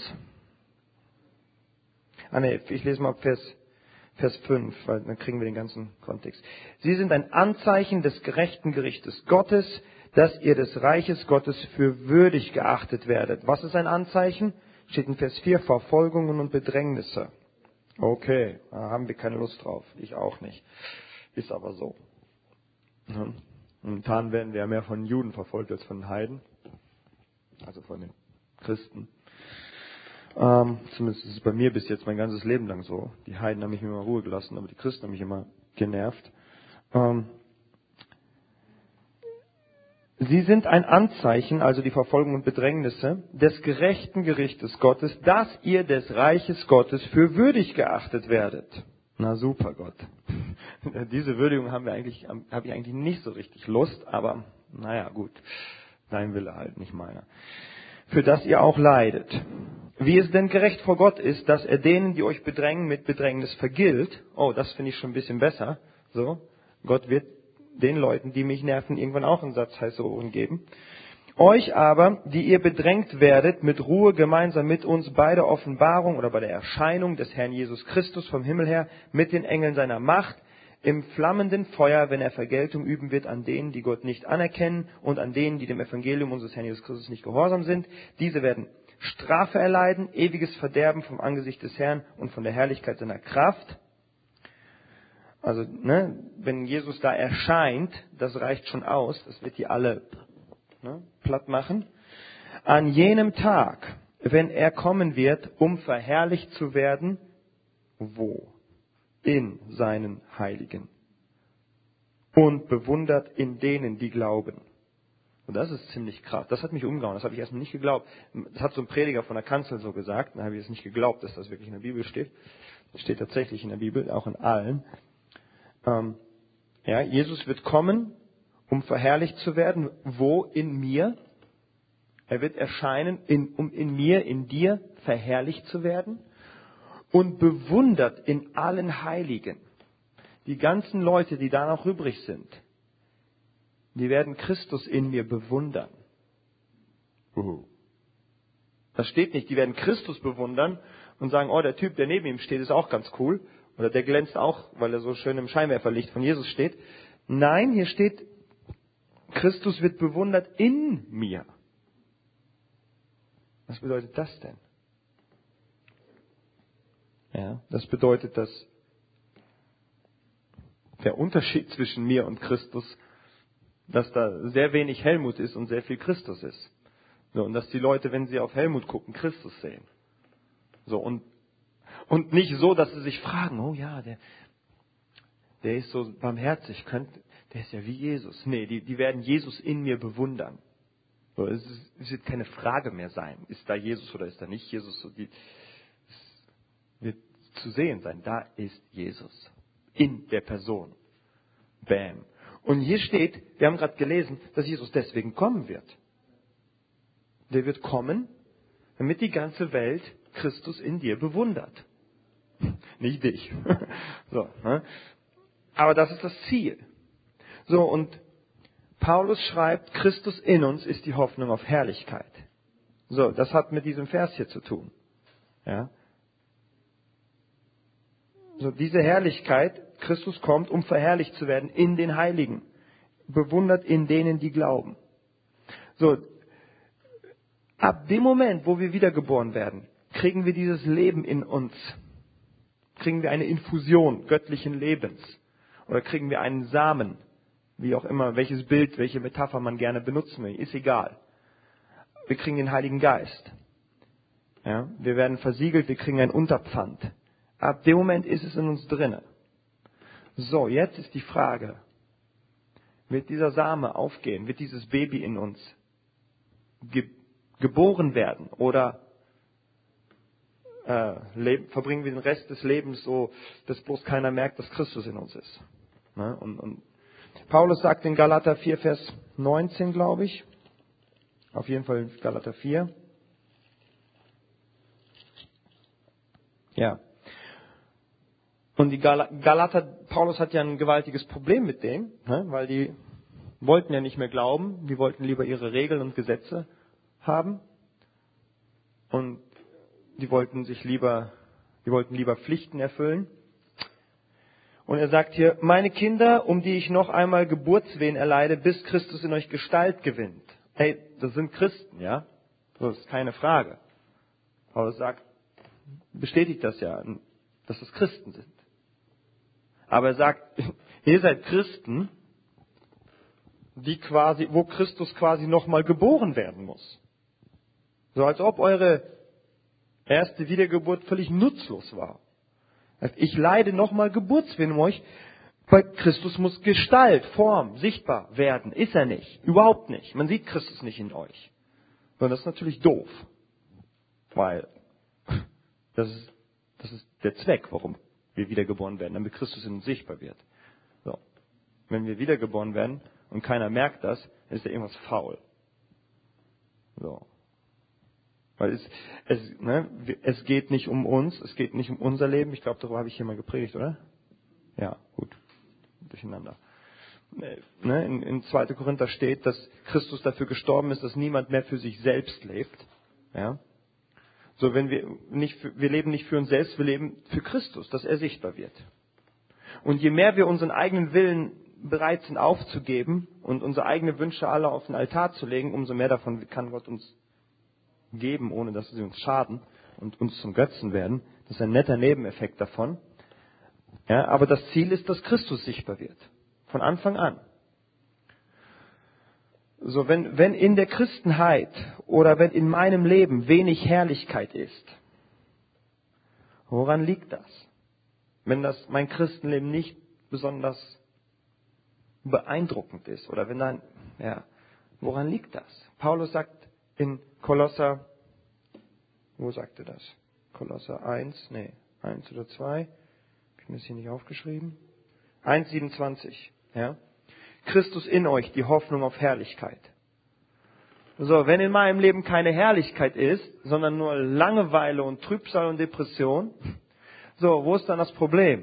Ah ne, ich lese mal Vers, Vers fünf, weil dann kriegen wir den ganzen Kontext. Sie sind ein Anzeichen des gerechten Gerichtes Gottes, dass ihr des Reiches Gottes für würdig geachtet werdet. Was ist ein Anzeichen? Steht in Vers vier, Verfolgungen und Bedrängnisse. Okay, da haben wir keine Lust drauf. Ich auch nicht. Ist aber so. Ja. Momentan werden wir ja mehr von Juden verfolgt als von Heiden. Also von den Christen. Ähm, zumindest ist es bei mir bis jetzt mein ganzes Leben lang so. Die Heiden haben mich immer in Ruhe gelassen, aber die Christen haben mich immer genervt. Ähm, Sie sind ein Anzeichen, also die Verfolgung und Bedrängnisse, des gerechten Gerichtes Gottes, dass ihr des Reiches Gottes für würdig geachtet werdet. Na super, Gott. Diese Würdigung haben wir eigentlich, habe ich eigentlich nicht so richtig Lust, aber naja, gut. Dein Wille halt, nicht meiner. Für das ihr auch leidet. Wie es denn gerecht vor Gott ist, dass er denen, die euch bedrängen, mit Bedrängnis vergilt. Oh, das finde ich schon ein bisschen besser. So, Gott wird den Leuten, die mich nerven, irgendwann auch einen Satz heiße Ohren geben. Euch aber, die ihr bedrängt werdet, mit Ruhe gemeinsam mit uns bei der Offenbarung oder bei der Erscheinung des Herrn Jesus Christus vom Himmel her mit den Engeln seiner Macht im flammenden Feuer, wenn er Vergeltung üben wird an denen, die Gott nicht anerkennen und an denen, die dem Evangelium unseres Herrn Jesus Christus nicht gehorsam sind. Diese werden Strafe erleiden, ewiges Verderben vom Angesicht des Herrn und von der Herrlichkeit seiner Kraft. Also, ne, wenn Jesus da erscheint, das reicht schon aus, das wird die alle ne, platt machen. An jenem Tag, wenn er kommen wird, um verherrlicht zu werden, wo? In seinen Heiligen. Und bewundert in denen, die glauben. Und das ist ziemlich krass. Das hat mich umgehauen. Das habe ich erstmal nicht geglaubt. Das hat so ein Prediger von der Kanzel so gesagt. Dann habe ich es nicht geglaubt, dass das wirklich in der Bibel steht. Das steht tatsächlich in der Bibel, auch in allen. Ähm, ja, Jesus wird kommen, um verherrlicht zu werden. Wo? In mir. Er wird erscheinen, in, um in mir, in dir verherrlicht zu werden. Und bewundert in allen Heiligen. Die ganzen Leute, die da noch übrig sind, die werden Christus in mir bewundern. Uh. Das steht nicht, die werden Christus bewundern und sagen, oh, der Typ, der neben ihm steht, ist auch ganz cool. Oder der glänzt auch, weil er so schön im Scheinwerferlicht von Jesus steht. Nein, hier steht, Christus wird bewundert in mir. Was bedeutet das denn? Ja, das bedeutet, dass der Unterschied zwischen mir und Christus, dass da sehr wenig Helmut ist und sehr viel Christus ist. So, und dass die Leute, wenn sie auf Helmut gucken, Christus sehen. So, und, und nicht so, dass sie sich fragen, oh ja, der, der ist so barmherzig, könnte, der ist ja wie Jesus. Nee, die, die werden Jesus in mir bewundern. So, es, ist, es wird keine Frage mehr sein, ist da Jesus oder ist da nicht Jesus. So, die, es wird zu sehen sein, da ist Jesus. In der Person. Bam. Und hier steht, wir haben gerade gelesen, dass Jesus deswegen kommen wird. Der wird kommen, damit die ganze Welt Christus in dir bewundert. Nicht dich. So, ne? Aber das ist das Ziel. So, und Paulus schreibt, Christus in uns ist die Hoffnung auf Herrlichkeit. So, das hat mit diesem Vers hier zu tun. Ja. So, diese Herrlichkeit, Christus kommt, um verherrlicht zu werden in den Heiligen. Bewundert in denen, die glauben. So, ab dem Moment, wo wir wiedergeboren werden, kriegen wir dieses Leben in uns. Kriegen wir eine Infusion göttlichen Lebens. Oder kriegen wir einen Samen. Wie auch immer, welches Bild, welche Metapher man gerne benutzen will, ist egal. Wir kriegen den Heiligen Geist. Ja, wir werden versiegelt, wir kriegen ein Unterpfand. Ab dem Moment ist es in uns drinne. So, jetzt ist die Frage, wird dieser Same aufgehen, wird dieses Baby in uns ge- geboren werden oder äh, leben, verbringen wir den Rest des Lebens so, dass bloß keiner merkt, dass Christus in uns ist. Ne? Und, und Paulus sagt in Galater vier, Vers neunzehn, glaube ich, auf jeden Fall Galater vier. Ja. Und die Gal- Galater, Paulus hat ja ein gewaltiges Problem mit dem, ne? Weil die wollten ja nicht mehr glauben, die wollten lieber ihre Regeln und Gesetze haben und die wollten sich lieber, die wollten lieber Pflichten erfüllen. Und er sagt hier, meine Kinder, um die ich noch einmal Geburtswehen erleide, bis Christus in euch Gestalt gewinnt. Hey, das sind Christen, ja? Das ist keine Frage. Paulus sagt, bestätigt das ja, dass es Christen sind. Aber er sagt, ihr seid Christen, die quasi, wo Christus quasi nochmal geboren werden muss. So als ob eure erste Wiedergeburt völlig nutzlos war. Ich leide nochmal Geburtswehen um euch, weil Christus muss Gestalt, Form, sichtbar werden. Ist er nicht. Überhaupt nicht. Man sieht Christus nicht in euch. Und das ist natürlich doof. Weil das ist, das ist der Zweck, warum wir wiedergeboren werden, damit Christus in uns sichtbar wird. So. Wenn wir wiedergeboren werden und keiner merkt das, ist ja irgendwas faul. So. Weil es, es, ne, es geht nicht um uns, es geht nicht um unser Leben. Ich glaube, darüber habe ich hier mal gepredigt, oder? Ja, gut. Durcheinander. Ne, in, in zweiter Korinther steht, dass Christus dafür gestorben ist, dass niemand mehr für sich selbst lebt. Ja. So, wenn wir nicht, für, wir leben nicht für uns selbst, wir leben für Christus, dass er sichtbar wird. Und je mehr wir unseren eigenen Willen bereit sind aufzugeben und unsere eigenen Wünsche alle auf den Altar zu legen, umso mehr davon kann Gott uns geben, ohne dass sie uns schaden und uns zum Götzen werden. Das ist ein netter Nebeneffekt davon. Ja, aber das Ziel ist, dass Christus sichtbar wird. Von Anfang an. So, wenn, wenn in der Christenheit oder wenn in meinem Leben wenig Herrlichkeit ist, woran liegt das? Wenn das mein Christenleben nicht besonders beeindruckend ist oder wenn dann, ja, woran liegt das? Paulus sagt in Kolosser, wo sagt er das? Kolosser eins, nee, eins oder zwei, ich habe das hier nicht aufgeschrieben. eins siebenundzwanzig, ja. Christus in euch, die Hoffnung auf Herrlichkeit. So, wenn in meinem Leben keine Herrlichkeit ist, sondern nur Langeweile und Trübsal und Depression, so, wo ist dann das Problem?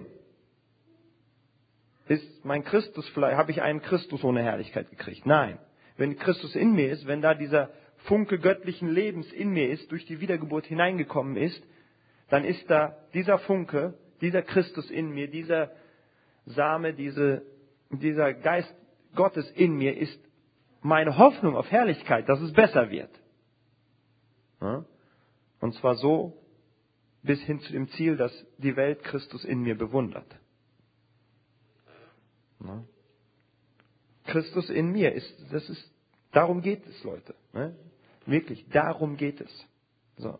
Ist mein Christus vielleicht, habe ich einen Christus ohne Herrlichkeit gekriegt? Nein. Wenn Christus in mir ist, wenn da dieser Funke göttlichen Lebens in mir ist, durch die Wiedergeburt hineingekommen ist, dann ist da dieser Funke, dieser Christus in mir, dieser Same, diese, dieser Geist Gottes in mir ist meine Hoffnung auf Herrlichkeit, dass es besser wird. Ja? Und zwar so bis hin zu dem Ziel, dass die Welt Christus in mir bewundert. Ja? Christus in mir ist, das ist, darum geht es, Leute. Ne? Wirklich, darum geht es. So.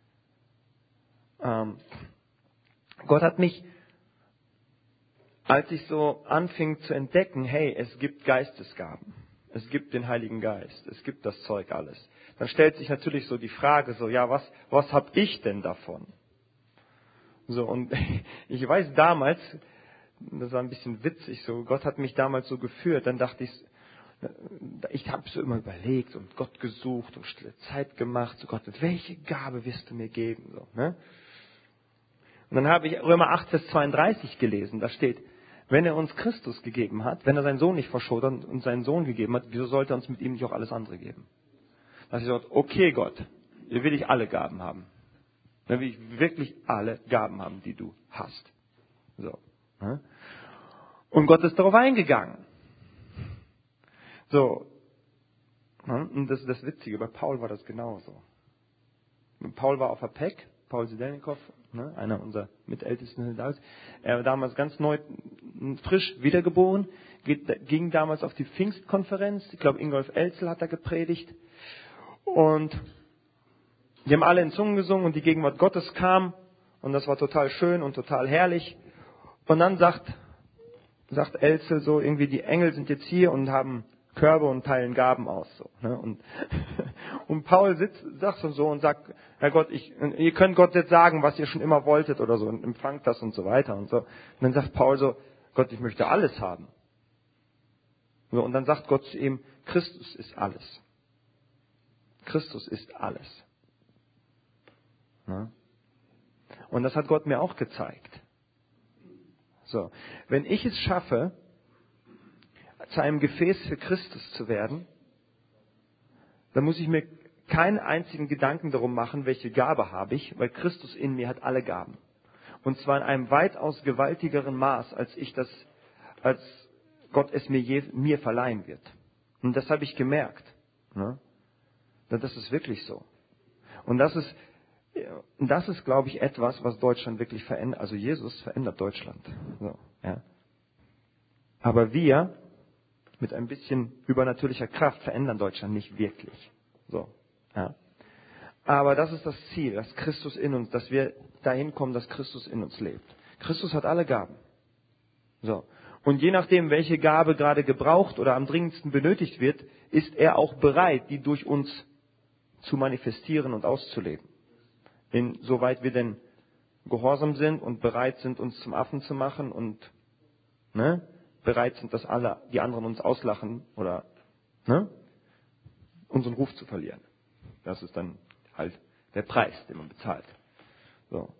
Ähm, Gott hat mich, als ich so anfing zu entdecken, hey, es gibt Geistesgaben, es gibt den Heiligen Geist, es gibt das Zeug alles, dann stellt sich natürlich so die Frage, so, ja, was, was habe ich denn davon? So, und ich weiß damals, das war ein bisschen witzig, so, Gott hat mich damals so geführt, dann dachte ich, ich habe so immer überlegt und Gott gesucht und stille Zeit gemacht, so Gott, welche Gabe wirst du mir geben? So, ne? Und dann habe ich Römer acht, Vers zweiunddreißig gelesen, da steht, wenn er uns Christus gegeben hat, wenn er seinen Sohn nicht verschont und seinen Sohn gegeben hat, wieso sollte er uns mit ihm nicht auch alles andere geben? Da habe ich gesagt, okay Gott, Dann will ich alle Gaben haben. Dann will ich wirklich alle Gaben haben, die du hast. So. Und Gott ist darauf eingegangen. So. Und das ist das Witzige, bei Paul war das genauso. Paul war auf der P E C, Paul Sidelnikov, ne, einer unserer Mitältesten damals. Er war damals ganz neu, frisch wiedergeboren, ging damals auf die Pfingstkonferenz. Ich glaube, Ingolf Elzel hat da gepredigt. Und die haben alle in Zungen gesungen und die Gegenwart Gottes kam. Und das war total schön und total herrlich. Und dann sagt, sagt Elzel so, irgendwie die Engel sind jetzt hier und haben Körbe und teilen Gaben aus. So, ne? und, und Paul sitzt, sagt so und sagt, Herr Gott, ich, ihr könnt Gott jetzt sagen, was ihr schon immer wolltet oder so und empfangt das und so weiter und so. Und dann sagt Paul so, Gott, ich möchte alles haben. So, und dann sagt Gott zu ihm, Christus ist alles. Christus ist alles. Ne? Und das hat Gott mir auch gezeigt. So, wenn ich es schaffe, zu einem Gefäß für Christus zu werden, dann muss ich mir keinen einzigen Gedanken darum machen, welche Gabe habe ich, weil Christus in mir hat alle Gaben. Und zwar in einem weitaus gewaltigeren Maß, als ich das, als Gott es mir, je, mir verleihen wird. Und das habe ich gemerkt. Ne? Das ist wirklich so. Und das ist, das ist, glaube ich, etwas, was Deutschland wirklich verändert. Also Jesus verändert Deutschland. So, ja. Aber wir mit ein bisschen übernatürlicher Kraft verändern Deutschland nicht wirklich. So, ja. Aber das ist das Ziel, dass Christus in uns, dass wir dahin kommen, dass Christus in uns lebt. Christus hat alle Gaben. So. Und je nachdem, welche Gabe gerade gebraucht oder am dringendsten benötigt wird, ist er auch bereit, die durch uns zu manifestieren und auszuleben. Insoweit wir denn gehorsam sind und bereit sind, uns zum Affen zu machen und ne, bereit sind, dass alle die anderen uns auslachen oder ne, unseren Ruf zu verlieren. Das ist dann halt der Preis, den man bezahlt. So.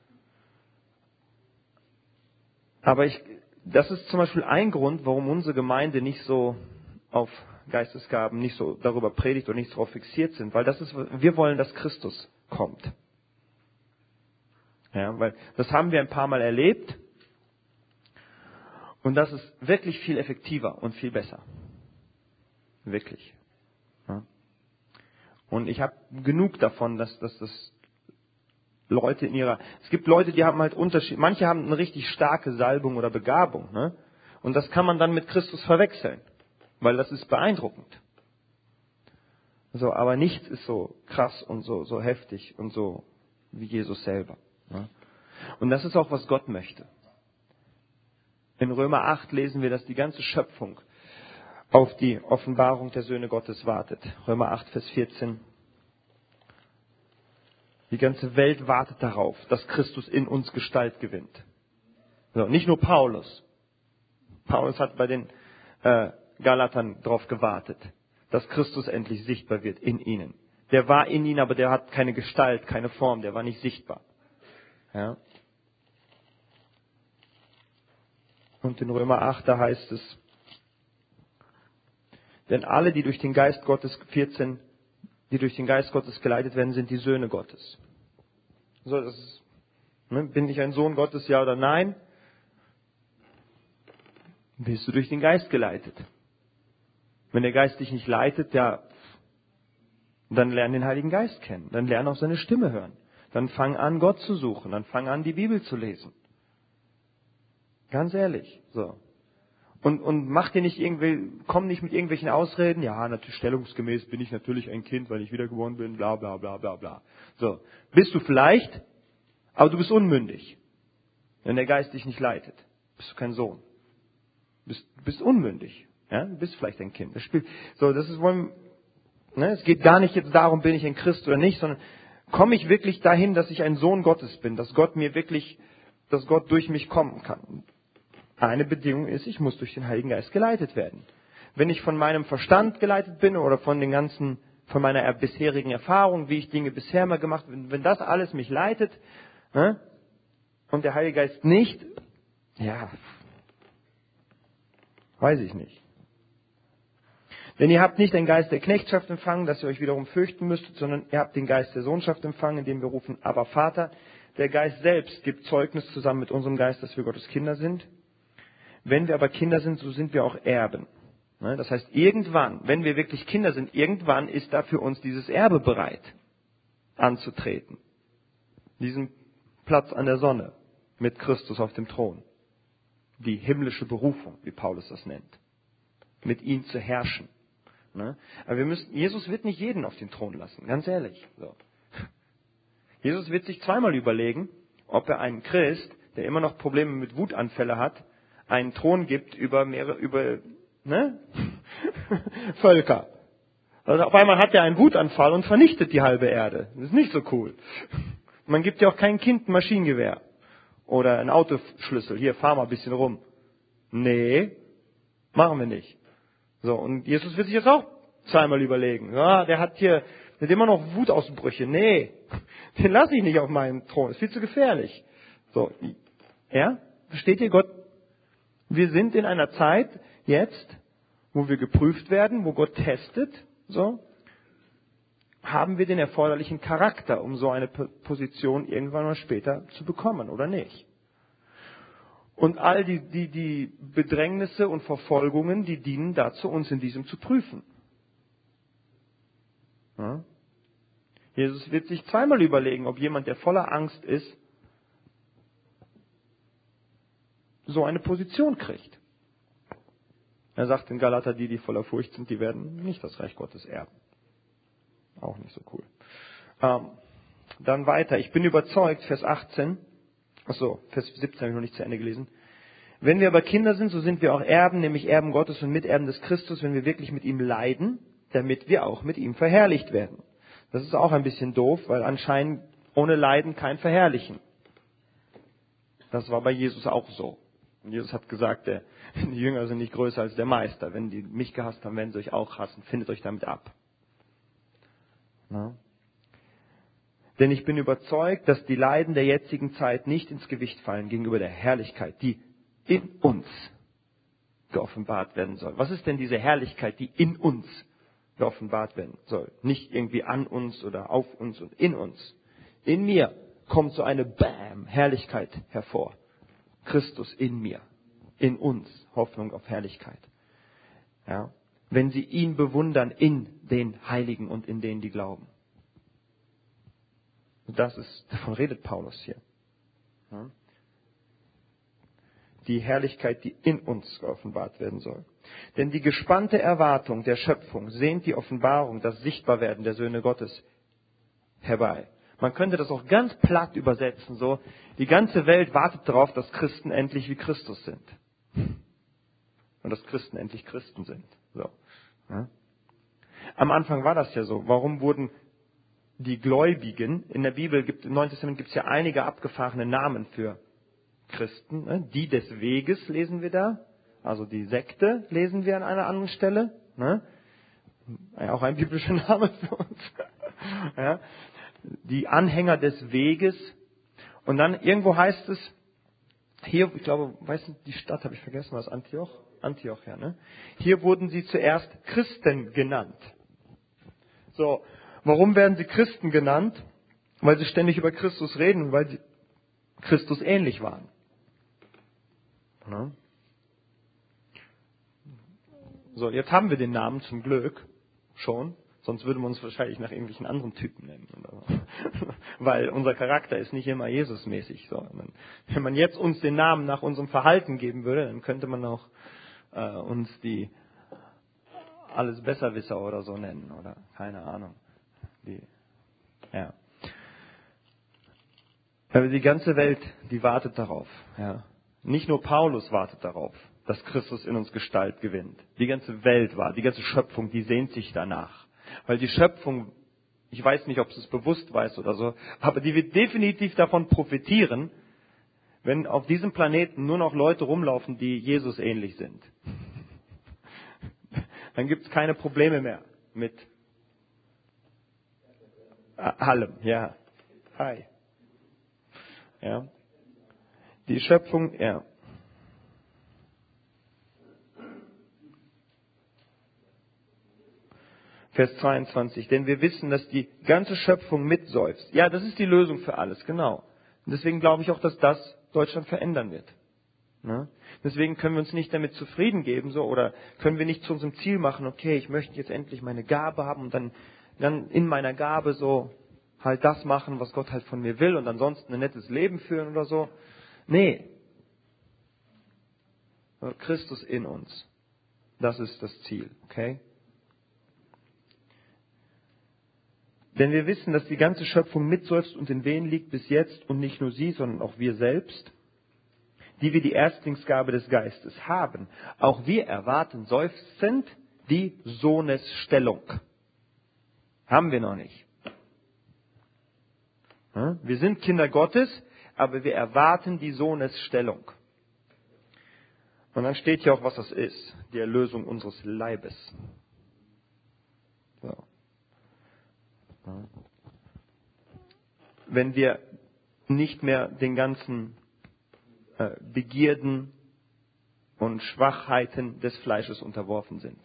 Aber ich, das ist zum Beispiel ein Grund, warum unsere Gemeinde nicht so auf Geistesgaben, nicht so darüber predigt und nicht darauf fixiert sind, weil das ist, wir wollen, dass Christus kommt. Ja, weil das haben wir ein paar Mal erlebt. Und das ist wirklich viel effektiver und viel besser. Wirklich. Ja. Und ich habe genug davon, dass, dass das Leute in ihrer... Es gibt Leute, die haben halt Unterschied. Manche haben eine richtig starke Salbung oder Begabung. Ne? Und das kann man dann mit Christus verwechseln. Weil das ist beeindruckend. So, aber nichts ist so krass und so, so heftig und so wie Jesus selber. Ne? Und das ist auch, was Gott möchte. In Römer acht lesen wir, dass die ganze Schöpfung auf die Offenbarung der Söhne Gottes wartet. Römer acht, Vers vierzehn. Die ganze Welt wartet darauf, dass Christus in uns Gestalt gewinnt. So, nicht nur Paulus. Paulus hat bei den äh, Galatern darauf gewartet, dass Christus endlich sichtbar wird in ihnen. Der war in ihnen, aber der hat keine Gestalt, keine Form, der war nicht sichtbar. Ja. Und in Römer acht, da heißt es, denn alle, die durch den Geist Gottes, vierzehn, die durch den Geist Gottes geleitet werden, sind die Söhne Gottes. So, das ist, ne, bin ich ein Sohn Gottes, ja oder nein? Bist du durch den Geist geleitet? Wenn der Geist dich nicht leitet, ja, dann lern den Heiligen Geist kennen. Dann lern auch seine Stimme hören. Dann fang an, Gott zu suchen. Dann fang an, die Bibel zu lesen. Ganz ehrlich, so. Und, und mach dir nicht irgendwie, komm nicht mit irgendwelchen Ausreden, ja, natürlich stellungsgemäß bin ich natürlich ein Kind, weil ich wiedergeboren bin, bla, bla, bla, bla, bla. So. Bist du vielleicht, aber du bist unmündig. Wenn der Geist dich nicht leitet, bist du kein Sohn. Bist, bist unmündig. Ja, du bist vielleicht ein Kind. Das spielt, so, das ist, wollen, ne, es geht gar nicht jetzt darum, bin ich ein Christ oder nicht, sondern komme ich wirklich dahin, dass ich ein Sohn Gottes bin, dass Gott mir wirklich, dass Gott durch mich kommen kann. Eine Bedingung ist, ich muss durch den Heiligen Geist geleitet werden. Wenn ich von meinem Verstand geleitet bin oder von den ganzen, von meiner bisherigen Erfahrung, wie ich Dinge bisher mal gemacht habe, wenn das alles mich leitet, ne, und der Heilige Geist nicht, ja, weiß ich nicht. Denn ihr habt nicht den Geist der Knechtschaft empfangen, dass ihr euch wiederum fürchten müsstet, sondern ihr habt den Geist der Sohnschaft empfangen, indem wir rufen, aber Vater. Der Geist selbst gibt Zeugnis zusammen mit unserem Geist, dass wir Gottes Kinder sind. Wenn wir aber Kinder sind, so sind wir auch Erben. Das heißt, irgendwann, wenn wir wirklich Kinder sind, irgendwann ist da für uns dieses Erbe bereit, anzutreten. Diesen Platz an der Sonne mit Christus auf dem Thron. Die himmlische Berufung, wie Paulus das nennt. Mit ihm zu herrschen. Aber wir müssen, Jesus wird nicht jeden auf den Thron lassen, ganz ehrlich. So. Jesus wird sich zweimal überlegen, ob er einen Christ, der immer noch Probleme mit Wutanfälle hat, einen Thron gibt über mehrere, über, ne? Völker. Also auf einmal hat er einen Wutanfall und vernichtet die halbe Erde. Das ist nicht so cool. Man gibt ja auch kein Kind ein Maschinengewehr. Oder einen Autoschlüssel. Hier, fahr mal ein bisschen rum. Nee, machen wir nicht. So, und Jesus wird sich jetzt auch zweimal überlegen. Ja, der hat hier, der hat immer noch Wutausbrüche. Nee, den lasse ich nicht auf meinem Thron. Ist viel zu gefährlich. So, ja, versteht ihr Gott? Wir sind in einer Zeit jetzt, wo wir geprüft werden, wo Gott testet, so, haben wir den erforderlichen Charakter, um so eine Position irgendwann mal später zu bekommen, oder nicht? Und all die, die, die Bedrängnisse und Verfolgungen, die dienen dazu, uns in diesem zu prüfen. Ja? Jesus wird sich zweimal überlegen, ob jemand, der voller Angst ist, so eine Position kriegt. Er sagt in Galater, die, die voller Furcht sind, die werden nicht das Reich Gottes erben. Auch nicht so cool. Ähm, dann weiter. Ich bin überzeugt, Vers achtzehn. Achso, Vers siebzehn habe ich noch nicht zu Ende gelesen. Wenn wir aber Kinder sind, so sind wir auch Erben, nämlich Erben Gottes und Miterben des Christus, wenn wir wirklich mit ihm leiden, damit wir auch mit ihm verherrlicht werden. Das ist auch ein bisschen doof, weil anscheinend ohne Leiden kein Verherrlichen. Das war bei Jesus auch so. Und Jesus hat gesagt, der, die Jünger sind nicht größer als der Meister. Wenn die mich gehasst haben, werden sie euch auch hassen. Findet euch damit ab. Na? Denn ich bin überzeugt, dass die Leiden der jetzigen Zeit nicht ins Gewicht fallen gegenüber der Herrlichkeit, die in uns geoffenbart werden soll. Was ist denn diese Herrlichkeit, die in uns geoffenbart werden soll? Nicht irgendwie an uns oder auf uns und in uns. In mir kommt so eine Bam, Herrlichkeit hervor. Christus in mir, in uns, Hoffnung auf Herrlichkeit. Ja. Wenn sie ihn bewundern in den Heiligen und in denen, die glauben. Das ist, davon redet Paulus hier. Ja. Die Herrlichkeit, die in uns geoffenbart werden soll. Denn die gespannte Erwartung der Schöpfung sehnt die Offenbarung, das Sichtbarwerden der Söhne Gottes herbei. Man könnte das auch ganz platt übersetzen, so, die ganze Welt wartet darauf, dass Christen endlich wie Christus sind. Und dass Christen endlich Christen sind. So. Ja. Am Anfang war das ja so. Warum wurden die Gläubigen, in der Bibel gibt, im Neuen Testament gibt es ja einige abgefahrene Namen für Christen. Ne? Die des Weges lesen wir da. Also die Sekte lesen wir an einer anderen Stelle. Ne? Ja, auch ein biblischer Name für uns. Ja. Die Anhänger des Weges. Und dann irgendwo heißt es, hier, ich glaube, weiß nicht, die Stadt habe ich vergessen, was Antioch? Antioch, ja, ne? Hier wurden sie zuerst Christen genannt. So, warum werden sie Christen genannt? Weil sie ständig über Christus reden, weil sie Christus ähnlich waren. Ne? So, jetzt haben wir den Namen zum Glück schon. Sonst würden wir uns wahrscheinlich nach irgendwelchen anderen Typen nennen. Weil unser Charakter ist nicht immer Jesusmäßig. So. Wenn man jetzt uns den Namen nach unserem Verhalten geben würde, dann könnte man auch äh, uns die alles Besserwisser oder so nennen. Oder keine Ahnung. Die, ja. Aber die ganze Welt, die wartet darauf. Ja. Nicht nur Paulus wartet darauf, dass Christus in uns Gestalt gewinnt. Die ganze Welt war, die ganze Schöpfung, die sehnt sich danach. Weil die Schöpfung, ich weiß nicht, ob es es bewusst weiß oder so, aber die wird definitiv davon profitieren, wenn auf diesem Planeten nur noch Leute rumlaufen, die Jesus ähnlich sind. Dann gibt es keine Probleme mehr mit allem. Ja. Hi. Ja. Die Schöpfung, ja. Vers zweiundzwanzig. Denn wir wissen, dass die ganze Schöpfung mitseufzt. Ja, das ist die Lösung für alles, genau. Und deswegen glaube ich auch, dass das Deutschland verändern wird. Ne? Deswegen können wir uns nicht damit zufrieden geben, so, oder können wir nicht zu unserem Ziel machen, okay, ich möchte jetzt endlich meine Gabe haben und dann, dann in meiner Gabe so halt das machen, was Gott halt von mir will und ansonsten ein nettes Leben führen oder so. Nee. Christus in uns. Das ist das Ziel, okay? Denn wir wissen, dass die ganze Schöpfung mitseufzt und in Wehen liegt bis jetzt und nicht nur sie, sondern auch wir selbst, die wir die Erstlingsgabe des Geistes haben. Auch wir erwarten seufzend die Sohnesstellung. Haben wir noch nicht. Wir sind Kinder Gottes, aber wir erwarten die Sohnesstellung. Und dann steht hier auch, was das ist. Die Erlösung unseres Leibes. So. Wenn wir nicht mehr den ganzen äh, Begierden und Schwachheiten des Fleisches unterworfen sind.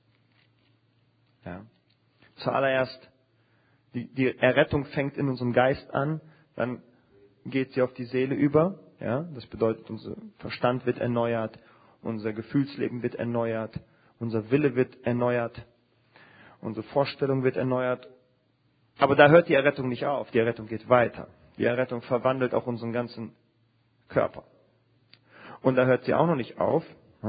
Ja. Zuallererst, die, die Errettung fängt in unserem Geist an, dann geht sie auf die Seele über. Ja. Das bedeutet, unser Verstand wird erneuert, unser Gefühlsleben wird erneuert, unser Wille wird erneuert, unsere Vorstellung wird erneuert. Aber da hört die Errettung nicht auf, die Errettung geht weiter. Die Errettung verwandelt auch unseren ganzen Körper. Und da hört sie auch noch nicht auf,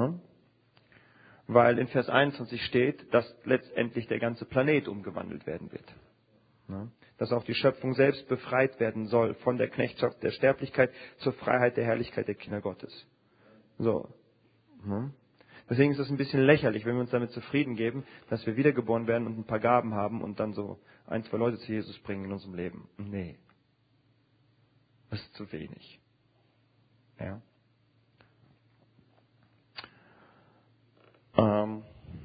weil in Vers einundzwanzig steht, dass letztendlich der ganze Planet umgewandelt werden wird. Dass auch die Schöpfung selbst befreit werden soll von der Knechtschaft der Sterblichkeit zur Freiheit der Herrlichkeit der Kinder Gottes. So. Deswegen ist es ein bisschen lächerlich, wenn wir uns damit zufrieden geben, dass wir wiedergeboren werden und ein paar Gaben haben und dann so ein, zwei Leute zu Jesus bringen in unserem Leben. Nee. Das ist zu wenig. Ja. Ähm.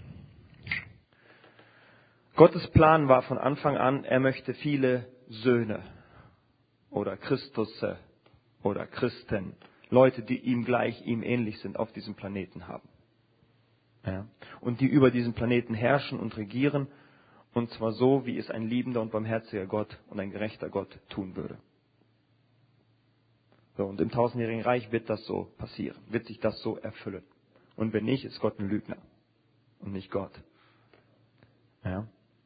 Gottes Plan war von Anfang an, er möchte viele Söhne oder Christusse oder Christen, Leute, die ihm gleich, ihm ähnlich sind, auf diesem Planeten haben. Ja. Und die über diesen Planeten herrschen und regieren, und zwar so, wie es ein liebender und barmherziger Gott und ein gerechter Gott tun würde. So, und im tausendjährigen Reich wird das so passieren, wird sich das so erfüllen. Und wenn nicht, ist Gott ein Lügner und nicht Gott. Ja.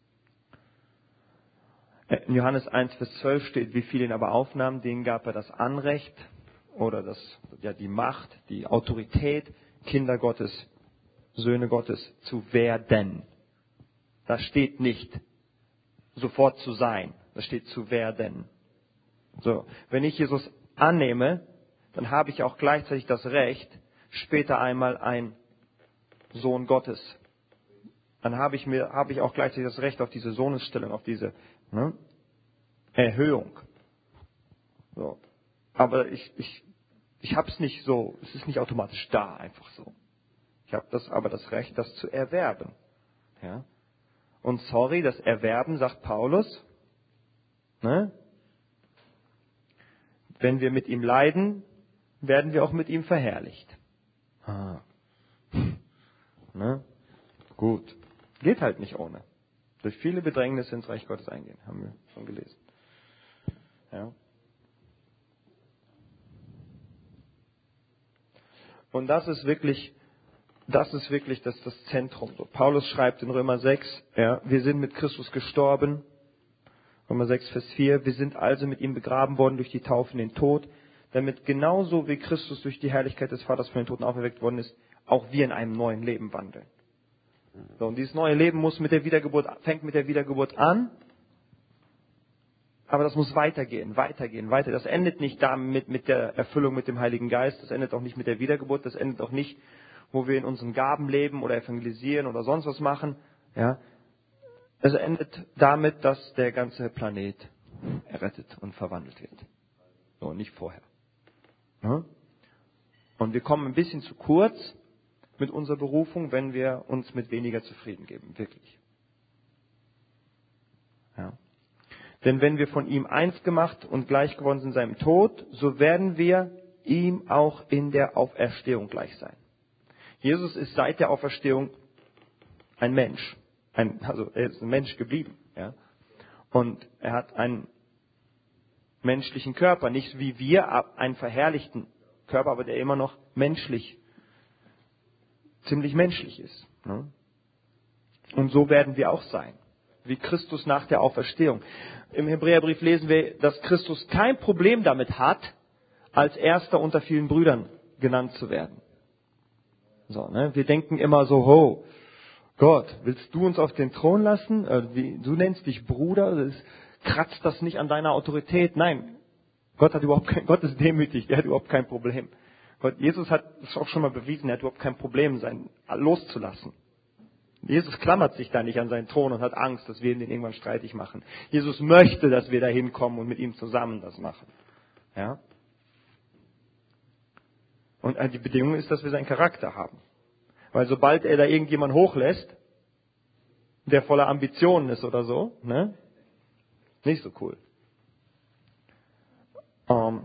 In Johannes eins, Vers zwölf steht, wie viele ihn aber aufnahmen, denen gab er das Anrecht oder das, ja, die Macht, die Autorität, Kinder Gottes, Söhne Gottes zu werden. Da steht nicht sofort zu sein, da steht zu werden. So, wenn ich Jesus annehme, dann habe ich auch gleichzeitig das Recht, später einmal ein Sohn Gottes. Dann habe ich mir, habe ich auch gleichzeitig das Recht auf diese Sohnesstellung, auf diese ne, Erhöhung. So. Aber ich, ich, ich habe es nicht so, es ist nicht automatisch da, einfach so. Ich habe das, aber das Recht, das zu erwerben. Ja. Und sorry, das Erwerben, sagt Paulus, ne? Wenn wir mit ihm leiden, werden wir auch mit ihm verherrlicht. Ah. Ne? Gut. Geht halt nicht ohne. Durch viele Bedrängnisse ins Reich Gottes eingehen, haben wir schon gelesen. Ja. Und das ist wirklich, das ist wirklich das, das Zentrum. So, Paulus schreibt in Römer sechs, ja, wir sind mit Christus gestorben. Römer sechs, Vers vier, wir sind also mit ihm begraben worden durch die Taufe in den Tod, damit genauso wie Christus durch die Herrlichkeit des Vaters von den Toten auferweckt worden ist, auch wir in einem neuen Leben wandeln. So, und dieses neue Leben muss mit der Wiedergeburt, fängt mit der Wiedergeburt an, aber das muss weitergehen, weitergehen, weiter. Das endet nicht damit mit der Erfüllung mit dem Heiligen Geist, das endet auch nicht mit der Wiedergeburt, das endet auch nicht, wo wir in unseren Gaben leben oder evangelisieren oder sonst was machen. Ja, es endet damit, dass der ganze Planet errettet und verwandelt wird. So, nicht vorher. Ja? Und wir kommen ein bisschen zu kurz mit unserer Berufung, wenn wir uns mit weniger zufrieden geben. Wirklich. Ja. Denn wenn wir von ihm eins gemacht und gleich geworden sind in seinem Tod, so werden wir ihm auch in der Auferstehung gleich sein. Jesus ist seit der Auferstehung ein Mensch. ein, also er ist ein Mensch geblieben, ja. Und er hat einen menschlichen Körper, nicht wie wir, einen verherrlichten Körper, aber der immer noch menschlich, ziemlich menschlich ist. Ne? Und so werden wir auch sein, wie Christus nach der Auferstehung. Im Hebräerbrief lesen wir, dass Christus kein Problem damit hat, als Erster unter vielen Brüdern genannt zu werden. So, ne? Wir denken immer so, ho, Gott, willst du uns auf den Thron lassen? Äh, wie, du nennst dich Bruder, das, kratzt das nicht an deiner Autorität? Nein, Gott hat überhaupt kein, Gott ist demütig, der hat überhaupt kein Problem. Gott, Jesus hat es auch schon mal bewiesen, er hat überhaupt kein Problem, sein loszulassen. Jesus klammert sich da nicht an seinen Thron und hat Angst, dass wir ihn den irgendwann streitig machen. Jesus möchte, dass wir da hinkommen und mit ihm zusammen das machen. Ja? Und die Bedingung ist, dass wir seinen Charakter haben. Weil sobald er da irgendjemand hochlässt, der voller Ambitionen ist oder so, ne? Nicht so cool. Ähm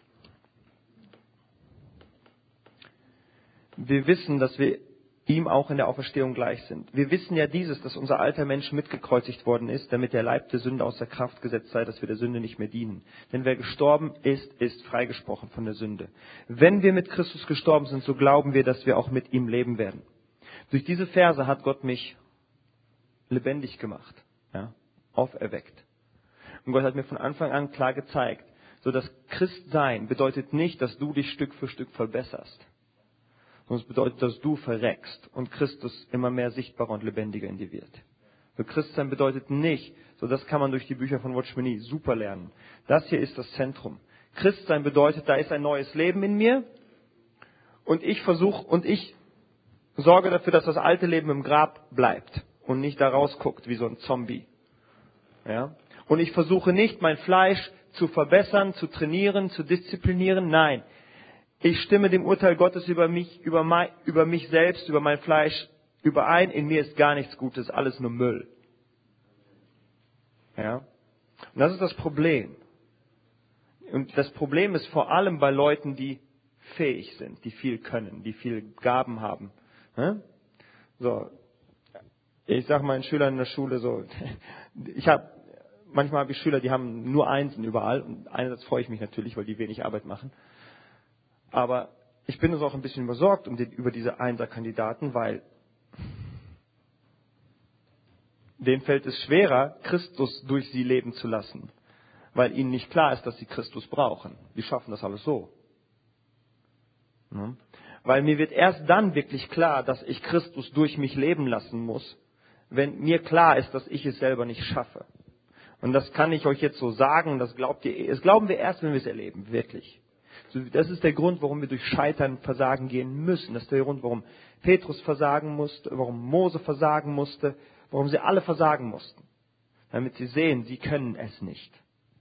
wir wissen, dass wir ihm auch in der Auferstehung gleich sind. Wir wissen ja dieses, dass unser alter Mensch mitgekreuzigt worden ist, damit der Leib der Sünde außer Kraft gesetzt sei, dass wir der Sünde nicht mehr dienen. Denn wer gestorben ist, ist freigesprochen von der Sünde. Wenn wir mit Christus gestorben sind, so glauben wir, dass wir auch mit ihm leben werden. Durch diese Verse hat Gott mich lebendig gemacht, ja, auferweckt. Und Gott hat mir von Anfang an klar gezeigt, so dass Christsein bedeutet nicht, dass du dich Stück für Stück verbesserst. Sondern es bedeutet, dass du verreckst und Christus immer mehr sichtbarer und lebendiger in dir wird. So Christsein bedeutet nicht, so das kann man durch die Bücher von Watchman Nee super lernen. Das hier ist das Zentrum. Christsein bedeutet, da ist ein neues Leben in mir und ich versuche und ich sorge dafür, dass das alte Leben im Grab bleibt und nicht da rausguckt wie so ein Zombie. Ja? Und ich versuche nicht, mein Fleisch zu verbessern, zu trainieren, zu disziplinieren. Nein. Ich stimme dem Urteil Gottes über mich, über, mein, über mich selbst, über mein Fleisch überein. In mir ist gar nichts Gutes, alles nur Müll. Ja? Und das ist das Problem. Und das Problem ist vor allem bei Leuten, die fähig sind, die viel können, die viel Gaben haben. Ja? So, ich sage meinen Schülern in der Schule so, ich habe manchmal habe ich Schüler, die haben nur Einsen überall und einerseits freue ich mich natürlich, weil die wenig Arbeit machen. Aber ich bin also auch ein bisschen besorgt um die, über diese Einser-Kandidaten, weil denen fällt es schwerer, Christus durch sie leben zu lassen, weil ihnen nicht klar ist, dass sie Christus brauchen. Die schaffen das alles so. Hm? Weil mir wird erst dann wirklich klar, dass ich Christus durch mich leben lassen muss, wenn mir klar ist, dass ich es selber nicht schaffe. Und das kann ich euch jetzt so sagen, das glaubt ihr, das glauben wir erst, wenn wir es erleben, wirklich. Das ist der Grund, warum wir durch Scheitern, Versagen gehen müssen. Das ist der Grund, warum Petrus versagen musste, warum Mose versagen musste, warum sie alle versagen mussten. Damit sie sehen, sie können es nicht.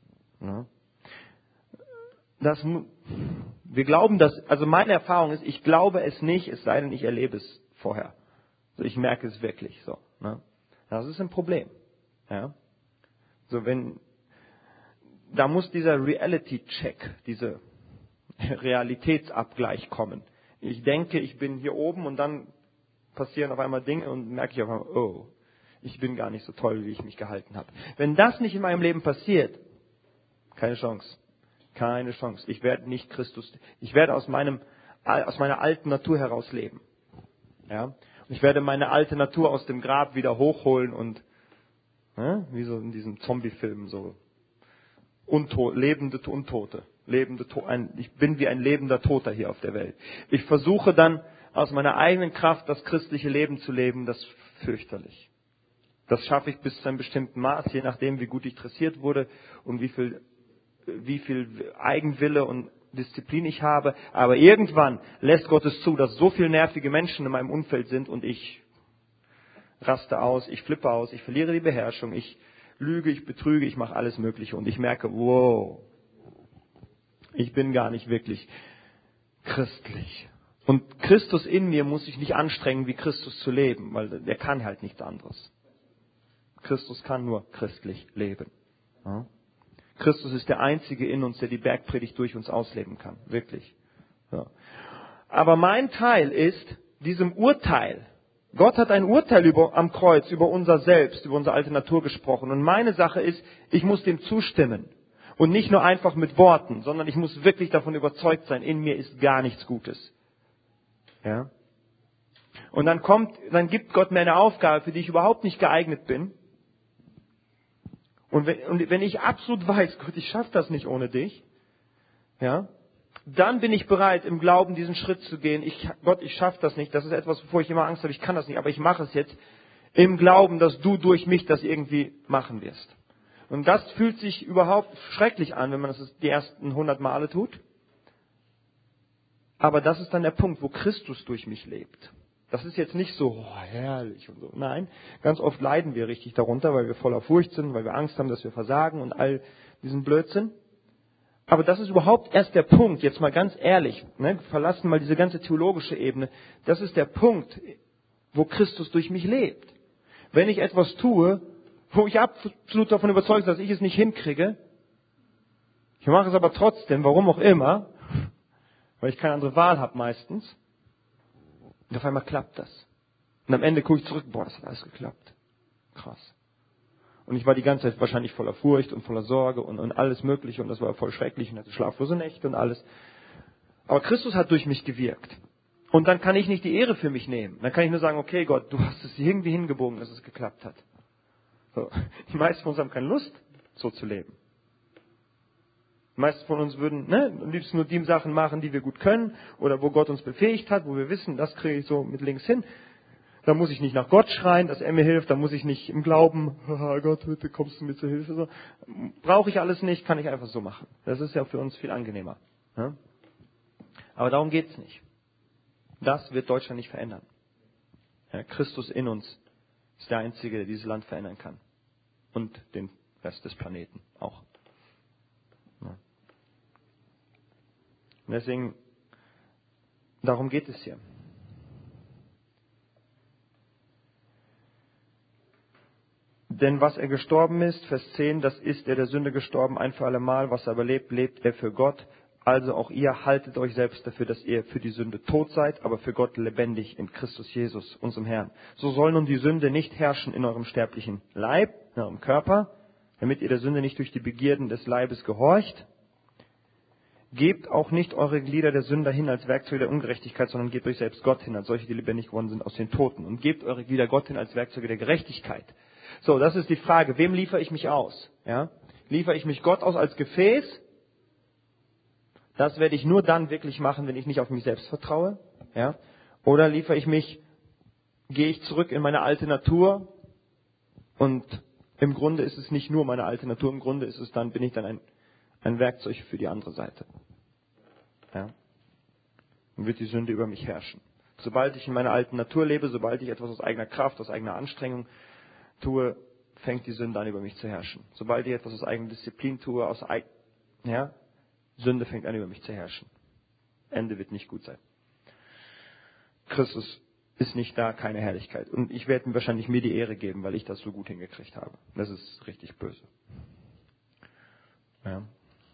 Das, wir glauben das, also meine Erfahrung ist, ich glaube es nicht, es sei denn, ich erlebe es vorher. Also ich merke es wirklich so. Das ist ein Problem. Ja? So, wenn, da muss dieser Reality-Check, diese Realitätsabgleich kommen. Ich denke, ich bin hier oben und dann passieren auf einmal Dinge und merke ich auf einmal, oh, ich bin gar nicht so toll, wie ich mich gehalten habe. Wenn das nicht in meinem Leben passiert, keine Chance. Keine Chance. Ich werde nicht Christus, ich werde aus meinem, aus meiner alten Natur heraus leben. Ja? Und ich werde meine alte Natur aus dem Grab wieder hochholen und, ja, wie so in diesem Zombie-Film, so, Unto- lebende Untote. Lebende, ein, ich bin wie ein lebender Toter hier auf der Welt. Ich versuche dann aus meiner eigenen Kraft das christliche Leben zu leben, das ist fürchterlich. Das schaffe ich bis zu einem bestimmten Maß, je nachdem, wie gut ich dressiert wurde und wie viel, wie viel Eigenwille und Disziplin ich habe. Aber irgendwann lässt Gott es zu, dass so viele nervige Menschen in meinem Umfeld sind und ich raste aus, ich flippe aus, ich verliere die Beherrschung, ich lüge, ich betrüge, ich mache alles Mögliche und ich merke, wow, ich bin gar nicht wirklich christlich. Und Christus in mir muss sich nicht anstrengen, wie Christus zu leben, weil der kann halt nichts anderes. Christus kann nur christlich leben. Ja? Christus ist der Einzige in uns, der die Bergpredigt durch uns ausleben kann. Wirklich. Ja. Aber mein Teil ist, diesem Urteil Gott hat ein Urteil über, am Kreuz über unser Selbst, über unsere alte Natur gesprochen. Und meine Sache ist, ich muss dem zustimmen. Und nicht nur einfach mit Worten, sondern ich muss wirklich davon überzeugt sein, in mir ist gar nichts Gutes. Ja? Und dann kommt, dann gibt Gott mir eine Aufgabe, für die ich überhaupt nicht geeignet bin. Und wenn, und wenn ich absolut weiß, Gott, ich schaffe das nicht ohne dich, ja, dann bin ich bereit, im Glauben diesen Schritt zu gehen. Ich, Gott, ich schaffe das nicht. Das ist etwas, wovor ich immer Angst habe. Ich kann das nicht, aber ich mache es jetzt im Glauben, dass du durch mich das irgendwie machen wirst. Und das fühlt sich überhaupt schrecklich an, wenn man das die ersten hundert Male tut. Aber das ist dann der Punkt, wo Christus durch mich lebt. Das ist jetzt nicht so, oh, herrlich und so. Nein, ganz oft leiden wir richtig darunter, weil wir voller Furcht sind, weil wir Angst haben, dass wir versagen und all diesen Blödsinn. Aber das ist überhaupt erst der Punkt, jetzt mal ganz ehrlich, ne, verlassen mal diese ganze theologische Ebene. Das ist der Punkt, wo Christus durch mich lebt. Wenn ich etwas tue, wo ich absolut davon überzeugt bin, dass ich es nicht hinkriege, ich mache es aber trotzdem, warum auch immer, weil ich keine andere Wahl habe meistens, und auf einmal klappt das. Und am Ende gucke ich zurück, boah, das hat alles geklappt. Krass. Und ich war die ganze Zeit wahrscheinlich voller Furcht und voller Sorge und, und alles Mögliche und das war voll schrecklich und hatte schlaflose Nächte und alles. Aber Christus hat durch mich gewirkt. Und dann kann ich nicht die Ehre für mich nehmen. Dann kann ich nur sagen, okay Gott, du hast es irgendwie hingebogen, dass es geklappt hat. So. Die meisten von uns haben keine Lust, so zu leben. Die meisten von uns würden ne, am liebsten nur die Sachen machen, die wir gut können oder wo Gott uns befähigt hat, wo wir wissen, das kriege ich so mit links hin. Da muss ich nicht nach Gott schreien, dass er mir hilft. Da muss ich nicht im Glauben, haha, Gott, bitte kommst du mir zur Hilfe. So. Brauche ich alles nicht, kann ich einfach so machen. Das ist ja für uns viel angenehmer. Ja? Aber darum geht's nicht. Das wird Deutschland nicht verändern. Ja, Christus in uns ist der Einzige, der dieses Land verändern kann. Und den Rest des Planeten auch. Ja. Und deswegen, darum geht es hier. Denn was er gestorben ist, Vers zehn, das ist er der Sünde gestorben, ein für alle Mal. Was er aber lebt, lebt er für Gott. Also auch ihr haltet euch selbst dafür, dass ihr für die Sünde tot seid, aber für Gott lebendig in Christus Jesus, unserem Herrn. So soll nun die Sünde nicht herrschen in eurem sterblichen Leib, in eurem Körper, damit ihr der Sünde nicht durch die Begierden des Leibes gehorcht. Gebt auch nicht eure Glieder der Sünder hin als Werkzeuge der Ungerechtigkeit, sondern gebt euch selbst Gott hin, als solche, die lebendig geworden sind aus den Toten. Und gebt eure Glieder Gott hin als Werkzeuge der Gerechtigkeit. So, das ist die Frage. Wem liefere ich mich aus? Ja? Liefere ich mich Gott aus als Gefäß? Das werde ich nur dann wirklich machen, wenn ich nicht auf mich selbst vertraue. Ja? Oder liefere ich mich, gehe ich zurück in meine alte Natur und im Grunde ist es nicht nur meine alte Natur, im Grunde ist es dann, bin ich dann ein, ein Werkzeug für die andere Seite. Ja? Dann wird die Sünde über mich herrschen. Sobald ich in meiner alten Natur lebe, sobald ich etwas aus eigener Kraft, aus eigener Anstrengung tue, fängt die Sünde an, über mich zu herrschen. Sobald ich etwas aus eigener Disziplin tue, aus eig- ja, Sünde fängt an, über mich zu herrschen. Ende wird nicht gut sein. Christus ist nicht da, keine Herrlichkeit. Und ich werde ihm wahrscheinlich mir die Ehre geben, weil ich das so gut hingekriegt habe. Das ist richtig böse. Ja.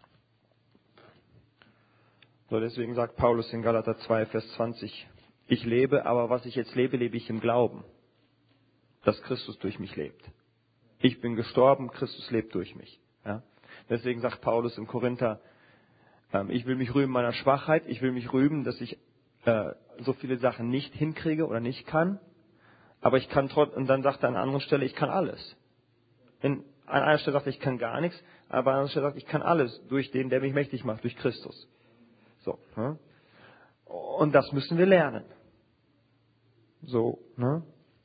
So, deswegen sagt Paulus in Galater zwei, Vers zwanzig, ich lebe, aber was ich jetzt lebe, lebe ich im Glauben, dass Christus durch mich lebt. Ich bin gestorben, Christus lebt durch mich. Ja? Deswegen sagt Paulus im Korinther, ähm, ich will mich rühmen meiner Schwachheit, ich will mich rühmen, dass ich äh, so viele Sachen nicht hinkriege oder nicht kann, aber ich kann trotzdem, und dann sagt er an einer anderen Stelle, ich kann alles. In, an einer Stelle sagt er, ich kann gar nichts, aber an einer Stelle sagt er, ich kann alles durch den, der mich mächtig macht, durch Christus. So, ne? Und das müssen wir lernen. So, ne?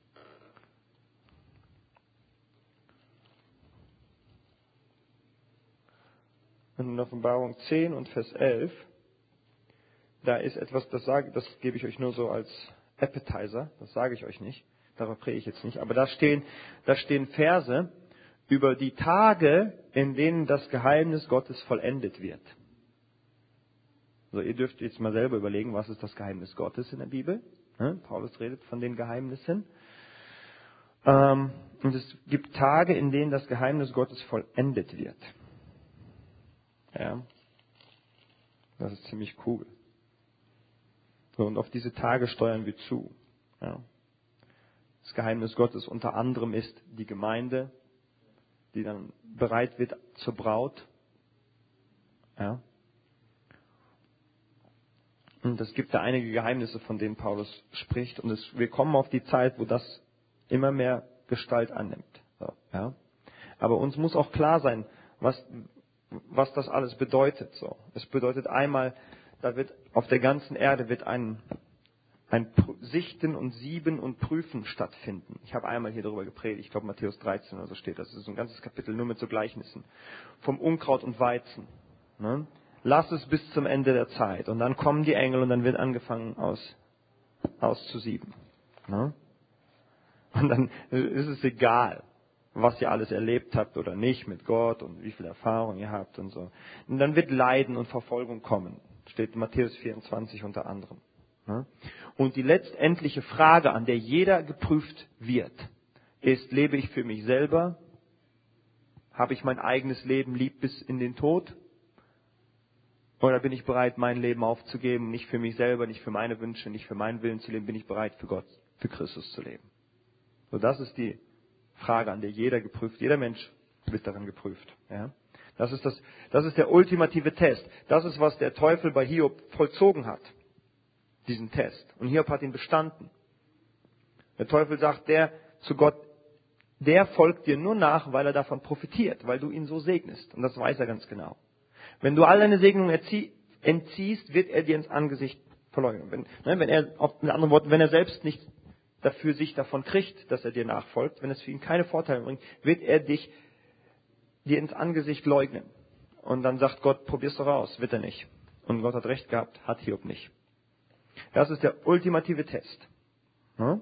In Offenbarung zehn und Vers elf, da ist etwas, das sage, das gebe ich euch nur so als Appetizer, das sage ich euch nicht, darauf predige ich jetzt nicht, aber da stehen, da stehen Verse über die Tage, in denen das Geheimnis Gottes vollendet wird. So, ihr dürft jetzt mal selber überlegen, was ist das Geheimnis Gottes in der Bibel? Ne? Paulus redet von den Geheimnissen. Ähm, und es gibt Tage, in denen das Geheimnis Gottes vollendet wird. Ja, das ist ziemlich cool. So, und auf diese Tage steuern wir zu. Ja. Das Geheimnis Gottes unter anderem ist die Gemeinde, die dann bereit wird zur Braut. Ja. Und es gibt da einige Geheimnisse, von denen Paulus spricht. Und es, wir kommen auf die Zeit, wo das immer mehr Gestalt annimmt. So, ja. Aber uns muss auch klar sein, was, was das alles bedeutet. So. Es bedeutet einmal, da wird auf der ganzen Erde wird ein, ein Sichten und Sieben und Prüfen stattfinden. Ich habe einmal hier darüber gepredigt, ich glaube Matthäus dreizehn oder so steht das. Das ist ein ganzes Kapitel nur mit so Gleichnissen. Vom Unkraut und Weizen. Ne? Lass es bis zum Ende der Zeit. Und dann kommen die Engel und dann wird angefangen aus, auszusieben. Ne? Und dann ist es egal, was ihr alles erlebt habt oder nicht mit Gott und wie viel Erfahrung ihr habt und so. Und dann wird Leiden und Verfolgung kommen. Steht in Matthäus vierundzwanzig unter anderem. Ne? Und die letztendliche Frage, an der jeder geprüft wird, ist, lebe ich für mich selber? Habe ich mein eigenes Leben lieb bis in den Tod? Oder bin ich bereit, mein Leben aufzugeben, nicht für mich selber, nicht für meine Wünsche, nicht für meinen Willen zu leben, bin ich bereit, für Gott, für Christus zu leben? So, das ist die Frage, an der jeder geprüft, jeder Mensch wird daran geprüft. Ja? Das ist das, das ist der ultimative Test. Das ist, was der Teufel bei Hiob vollzogen hat. Diesen Test. Und Hiob hat ihn bestanden. Der Teufel sagt, der zu Gott, der folgt dir nur nach, weil er davon profitiert, weil du ihn so segnest. Und das weiß er ganz genau. Wenn du all deine Segnungen entziehst, wird er dir ins Angesicht verleugnen. Wenn, ne, wenn er, mit anderen Worten, wenn er selbst nicht dafür sich davon kriegt, dass er dir nachfolgt, wenn es für ihn keine Vorteile bringt, wird er dich dir ins Angesicht leugnen. Und dann sagt Gott, probier's doch aus. Wird er nicht. Und Gott hat recht gehabt, hat Hiob nicht. Das ist der ultimative Test. Ne?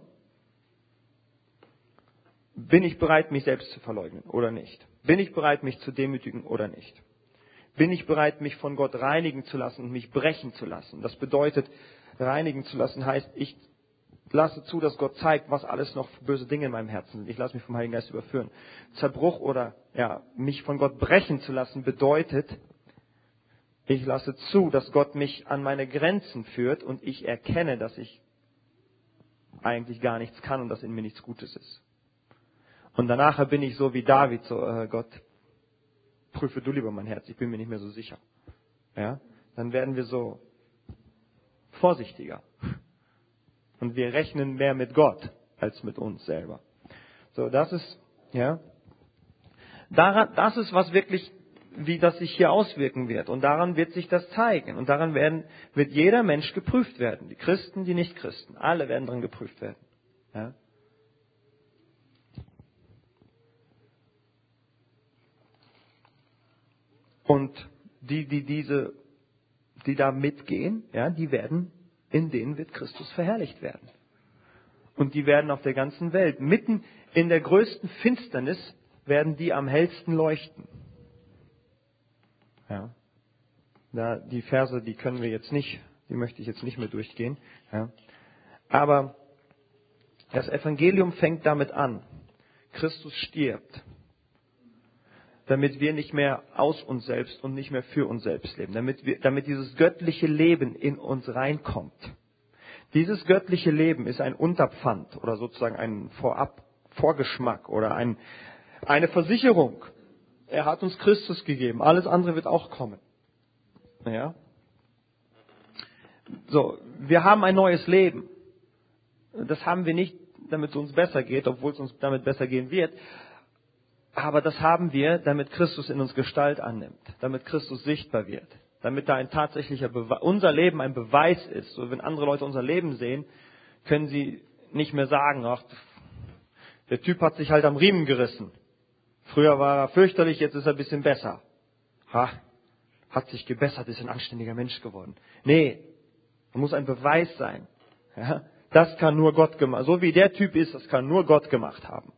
Bin ich bereit, mich selbst zu verleugnen oder nicht? Bin ich bereit, mich zu demütigen oder nicht? Bin ich bereit, mich von Gott reinigen zu lassen und mich brechen zu lassen? Das bedeutet, reinigen zu lassen heißt, ich lasse zu, dass Gott zeigt, was alles noch für böse Dinge in meinem Herzen sind. Ich lasse mich vom Heiligen Geist überführen. Zerbruch oder ja, mich von Gott brechen zu lassen bedeutet, ich lasse zu, dass Gott mich an meine Grenzen führt und ich erkenne, dass ich eigentlich gar nichts kann und dass in mir nichts Gutes ist. Und danach bin ich so wie David, so äh, Gott, prüfe du lieber mein Herz, ich bin mir nicht mehr so sicher. Ja? Dann werden wir so vorsichtiger. Und wir rechnen mehr mit Gott als mit uns selber. So, das ist, ja, daran, das ist was wirklich, wie das sich hier auswirken wird. Und daran wird sich das zeigen. Und daran werden, wird jeder Mensch geprüft werden. Die Christen, die Nichtchristen. Alle werden daran geprüft werden. Ja. Und die, die diese, die da mitgehen, ja, die werden, in denen wird Christus verherrlicht werden. Und die werden auf der ganzen Welt, mitten in der größten Finsternis, werden die am hellsten leuchten. Ja. Da, die Verse, die können wir jetzt nicht, die möchte ich jetzt nicht mehr durchgehen. Ja. Aber das Evangelium fängt damit an. Christus stirbt, damit wir nicht mehr aus uns selbst und nicht mehr für uns selbst leben, damit wir, damit dieses göttliche Leben in uns reinkommt. Dieses göttliche Leben ist ein Unterpfand oder sozusagen ein Vorab, Vorgeschmack oder ein, eine Versicherung. Er hat uns Christus gegeben. Alles andere wird auch kommen. Ja? So, wir haben ein neues Leben. Das haben wir nicht, damit es uns besser geht, obwohl es uns damit besser gehen wird. Aber das haben wir, damit Christus in uns Gestalt annimmt, damit Christus sichtbar wird, damit da ein tatsächlicher Beweis, unser Leben ein Beweis ist. So, wenn andere Leute unser Leben sehen, können sie nicht mehr sagen, ach, der Typ hat sich halt am Riemen gerissen. Früher war er fürchterlich, jetzt ist er ein bisschen besser. Ha, hat sich gebessert, ist ein anständiger Mensch geworden. Nee, es muss ein Beweis sein. Ja, das kann nur Gott gemacht, so wie der Typ ist, das kann nur Gott gemacht haben.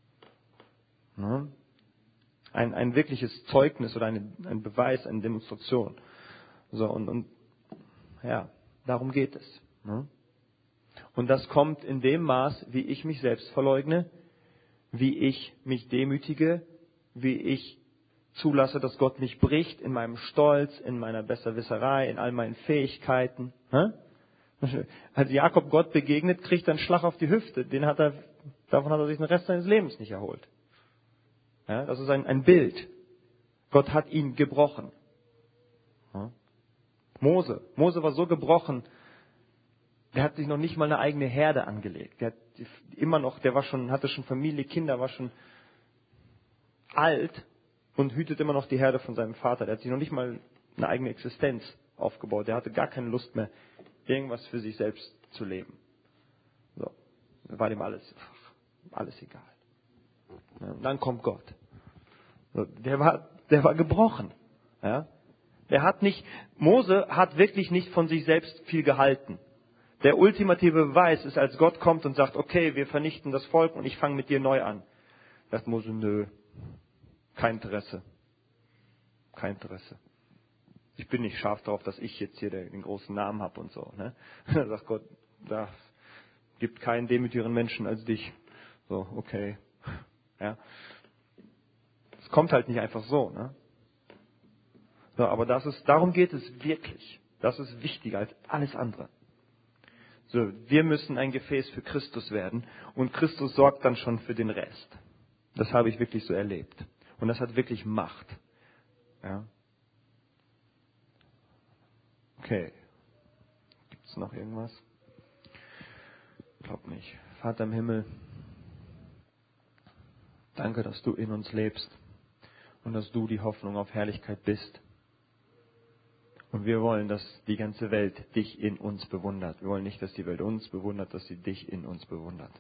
Ein, ein wirkliches Zeugnis oder eine, ein Beweis, eine Demonstration. So, und, und ja, darum geht es. Und das kommt in dem Maß, wie ich mich selbst verleugne, wie ich mich demütige, wie ich zulasse, dass Gott mich bricht in meinem Stolz, in meiner Besserwisserei, in all meinen Fähigkeiten. Als Jakob Gott begegnet, kriegt er einen Schlag auf die Hüfte. Den hat er Davon hat er sich den Rest seines Lebens nicht erholt. Ja, das ist ein, ein Bild. Gott hat ihn gebrochen. Ja. Mose. Mose war so gebrochen, der hat sich noch nicht mal eine eigene Herde angelegt. Der hat immer noch, der war schon, hatte schon Familie, Kinder, war schon alt und hütet immer noch die Herde von seinem Vater. Der hat sich noch nicht mal eine eigene Existenz aufgebaut. Der hatte gar keine Lust mehr, irgendwas für sich selbst zu leben. So. Da war dem alles, alles egal. Ja, und dann kommt Gott. So, der war, der war gebrochen. Ja? Der hat nicht, Mose hat wirklich nicht von sich selbst viel gehalten. Der ultimative Beweis ist, als Gott kommt und sagt, okay, wir vernichten das Volk und ich fange mit dir neu an. Da sagt Mose, nö, kein Interesse. Kein Interesse. Ich bin nicht scharf darauf, dass ich jetzt hier den großen Namen habe und so. Ne? Da sagt Gott, da gibt keinen demütigeren Menschen als dich. So, okay. Ja. Es kommt halt nicht einfach so. Ne? So, aber das ist, darum geht es wirklich. Das ist wichtiger als alles andere. So, wir müssen ein Gefäß für Christus werden und Christus sorgt dann schon für den Rest. Das habe ich wirklich so erlebt. Und das hat wirklich Macht. Ja. Okay. Gibt es noch irgendwas? Ich glaube nicht. Vater im Himmel, danke, dass du in uns lebst und dass du die Hoffnung auf Herrlichkeit bist. Und wir wollen, dass die ganze Welt dich in uns bewundert. Wir wollen nicht, dass die Welt uns bewundert, dass sie dich in uns bewundert.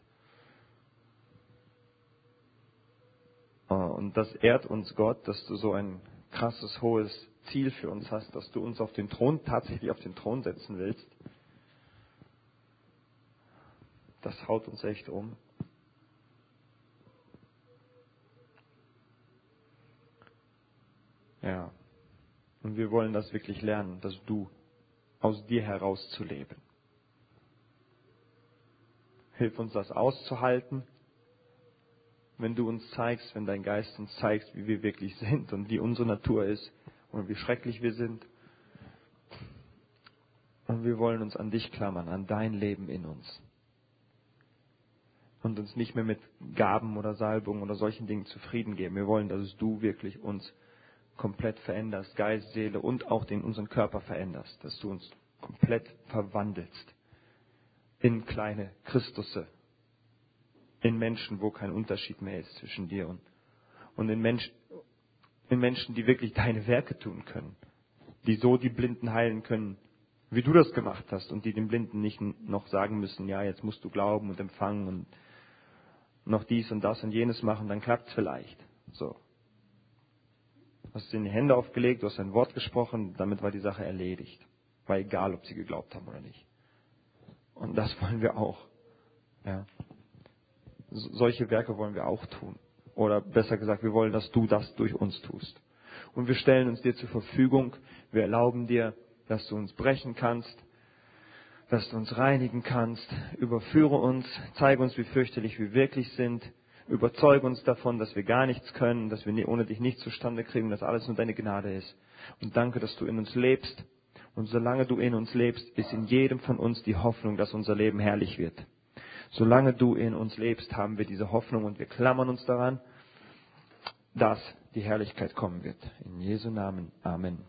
Und das ehrt uns Gott, dass du so ein krasses, hohes Ziel für uns hast, dass du uns auf den Thron, tatsächlich auf den Thron setzen willst. Das haut uns echt um. Ja. Und wir wollen das wirklich lernen, dass du aus dir heraus zu leben. Hilf uns das auszuhalten, wenn du uns zeigst, wenn dein Geist uns zeigt, wie wir wirklich sind und wie unsere Natur ist und wie schrecklich wir sind. Und wir wollen uns an dich klammern, an dein Leben in uns. Und uns nicht mehr mit Gaben oder Salbung oder solchen Dingen zufrieden geben. Wir wollen, dass du wirklich uns komplett veränderst, Geist, Seele und auch den unseren Körper veränderst, dass du uns komplett verwandelst in kleine Christusse, in Menschen, wo kein Unterschied mehr ist zwischen dir und, und in, Mensch, in Menschen, die wirklich deine Werke tun können, die so die Blinden heilen können, wie du das gemacht hast und die den Blinden nicht noch sagen müssen, ja, jetzt musst du glauben und empfangen und noch dies und das und jenes machen, dann klappt's vielleicht. So. Du hast ihnen die Hände aufgelegt, du hast ein Wort gesprochen, damit war die Sache erledigt. War egal, ob sie geglaubt haben oder nicht. Und das wollen wir auch. Ja. So, solche Werke wollen wir auch tun. Oder besser gesagt, wir wollen, dass du das durch uns tust. Und wir stellen uns dir zur Verfügung. Wir erlauben dir, dass du uns brechen kannst, dass du uns reinigen kannst. Überführe uns, zeige uns, wie fürchterlich wir wirklich sind. Überzeuge uns davon, dass wir gar nichts können, dass wir ohne dich nichts zustande kriegen, dass alles nur deine Gnade ist. Und danke, dass du in uns lebst. Und solange du in uns lebst, ist in jedem von uns die Hoffnung, dass unser Leben herrlich wird. Solange du in uns lebst, haben wir diese Hoffnung und wir klammern uns daran, dass die Herrlichkeit kommen wird. In Jesu Namen. Amen.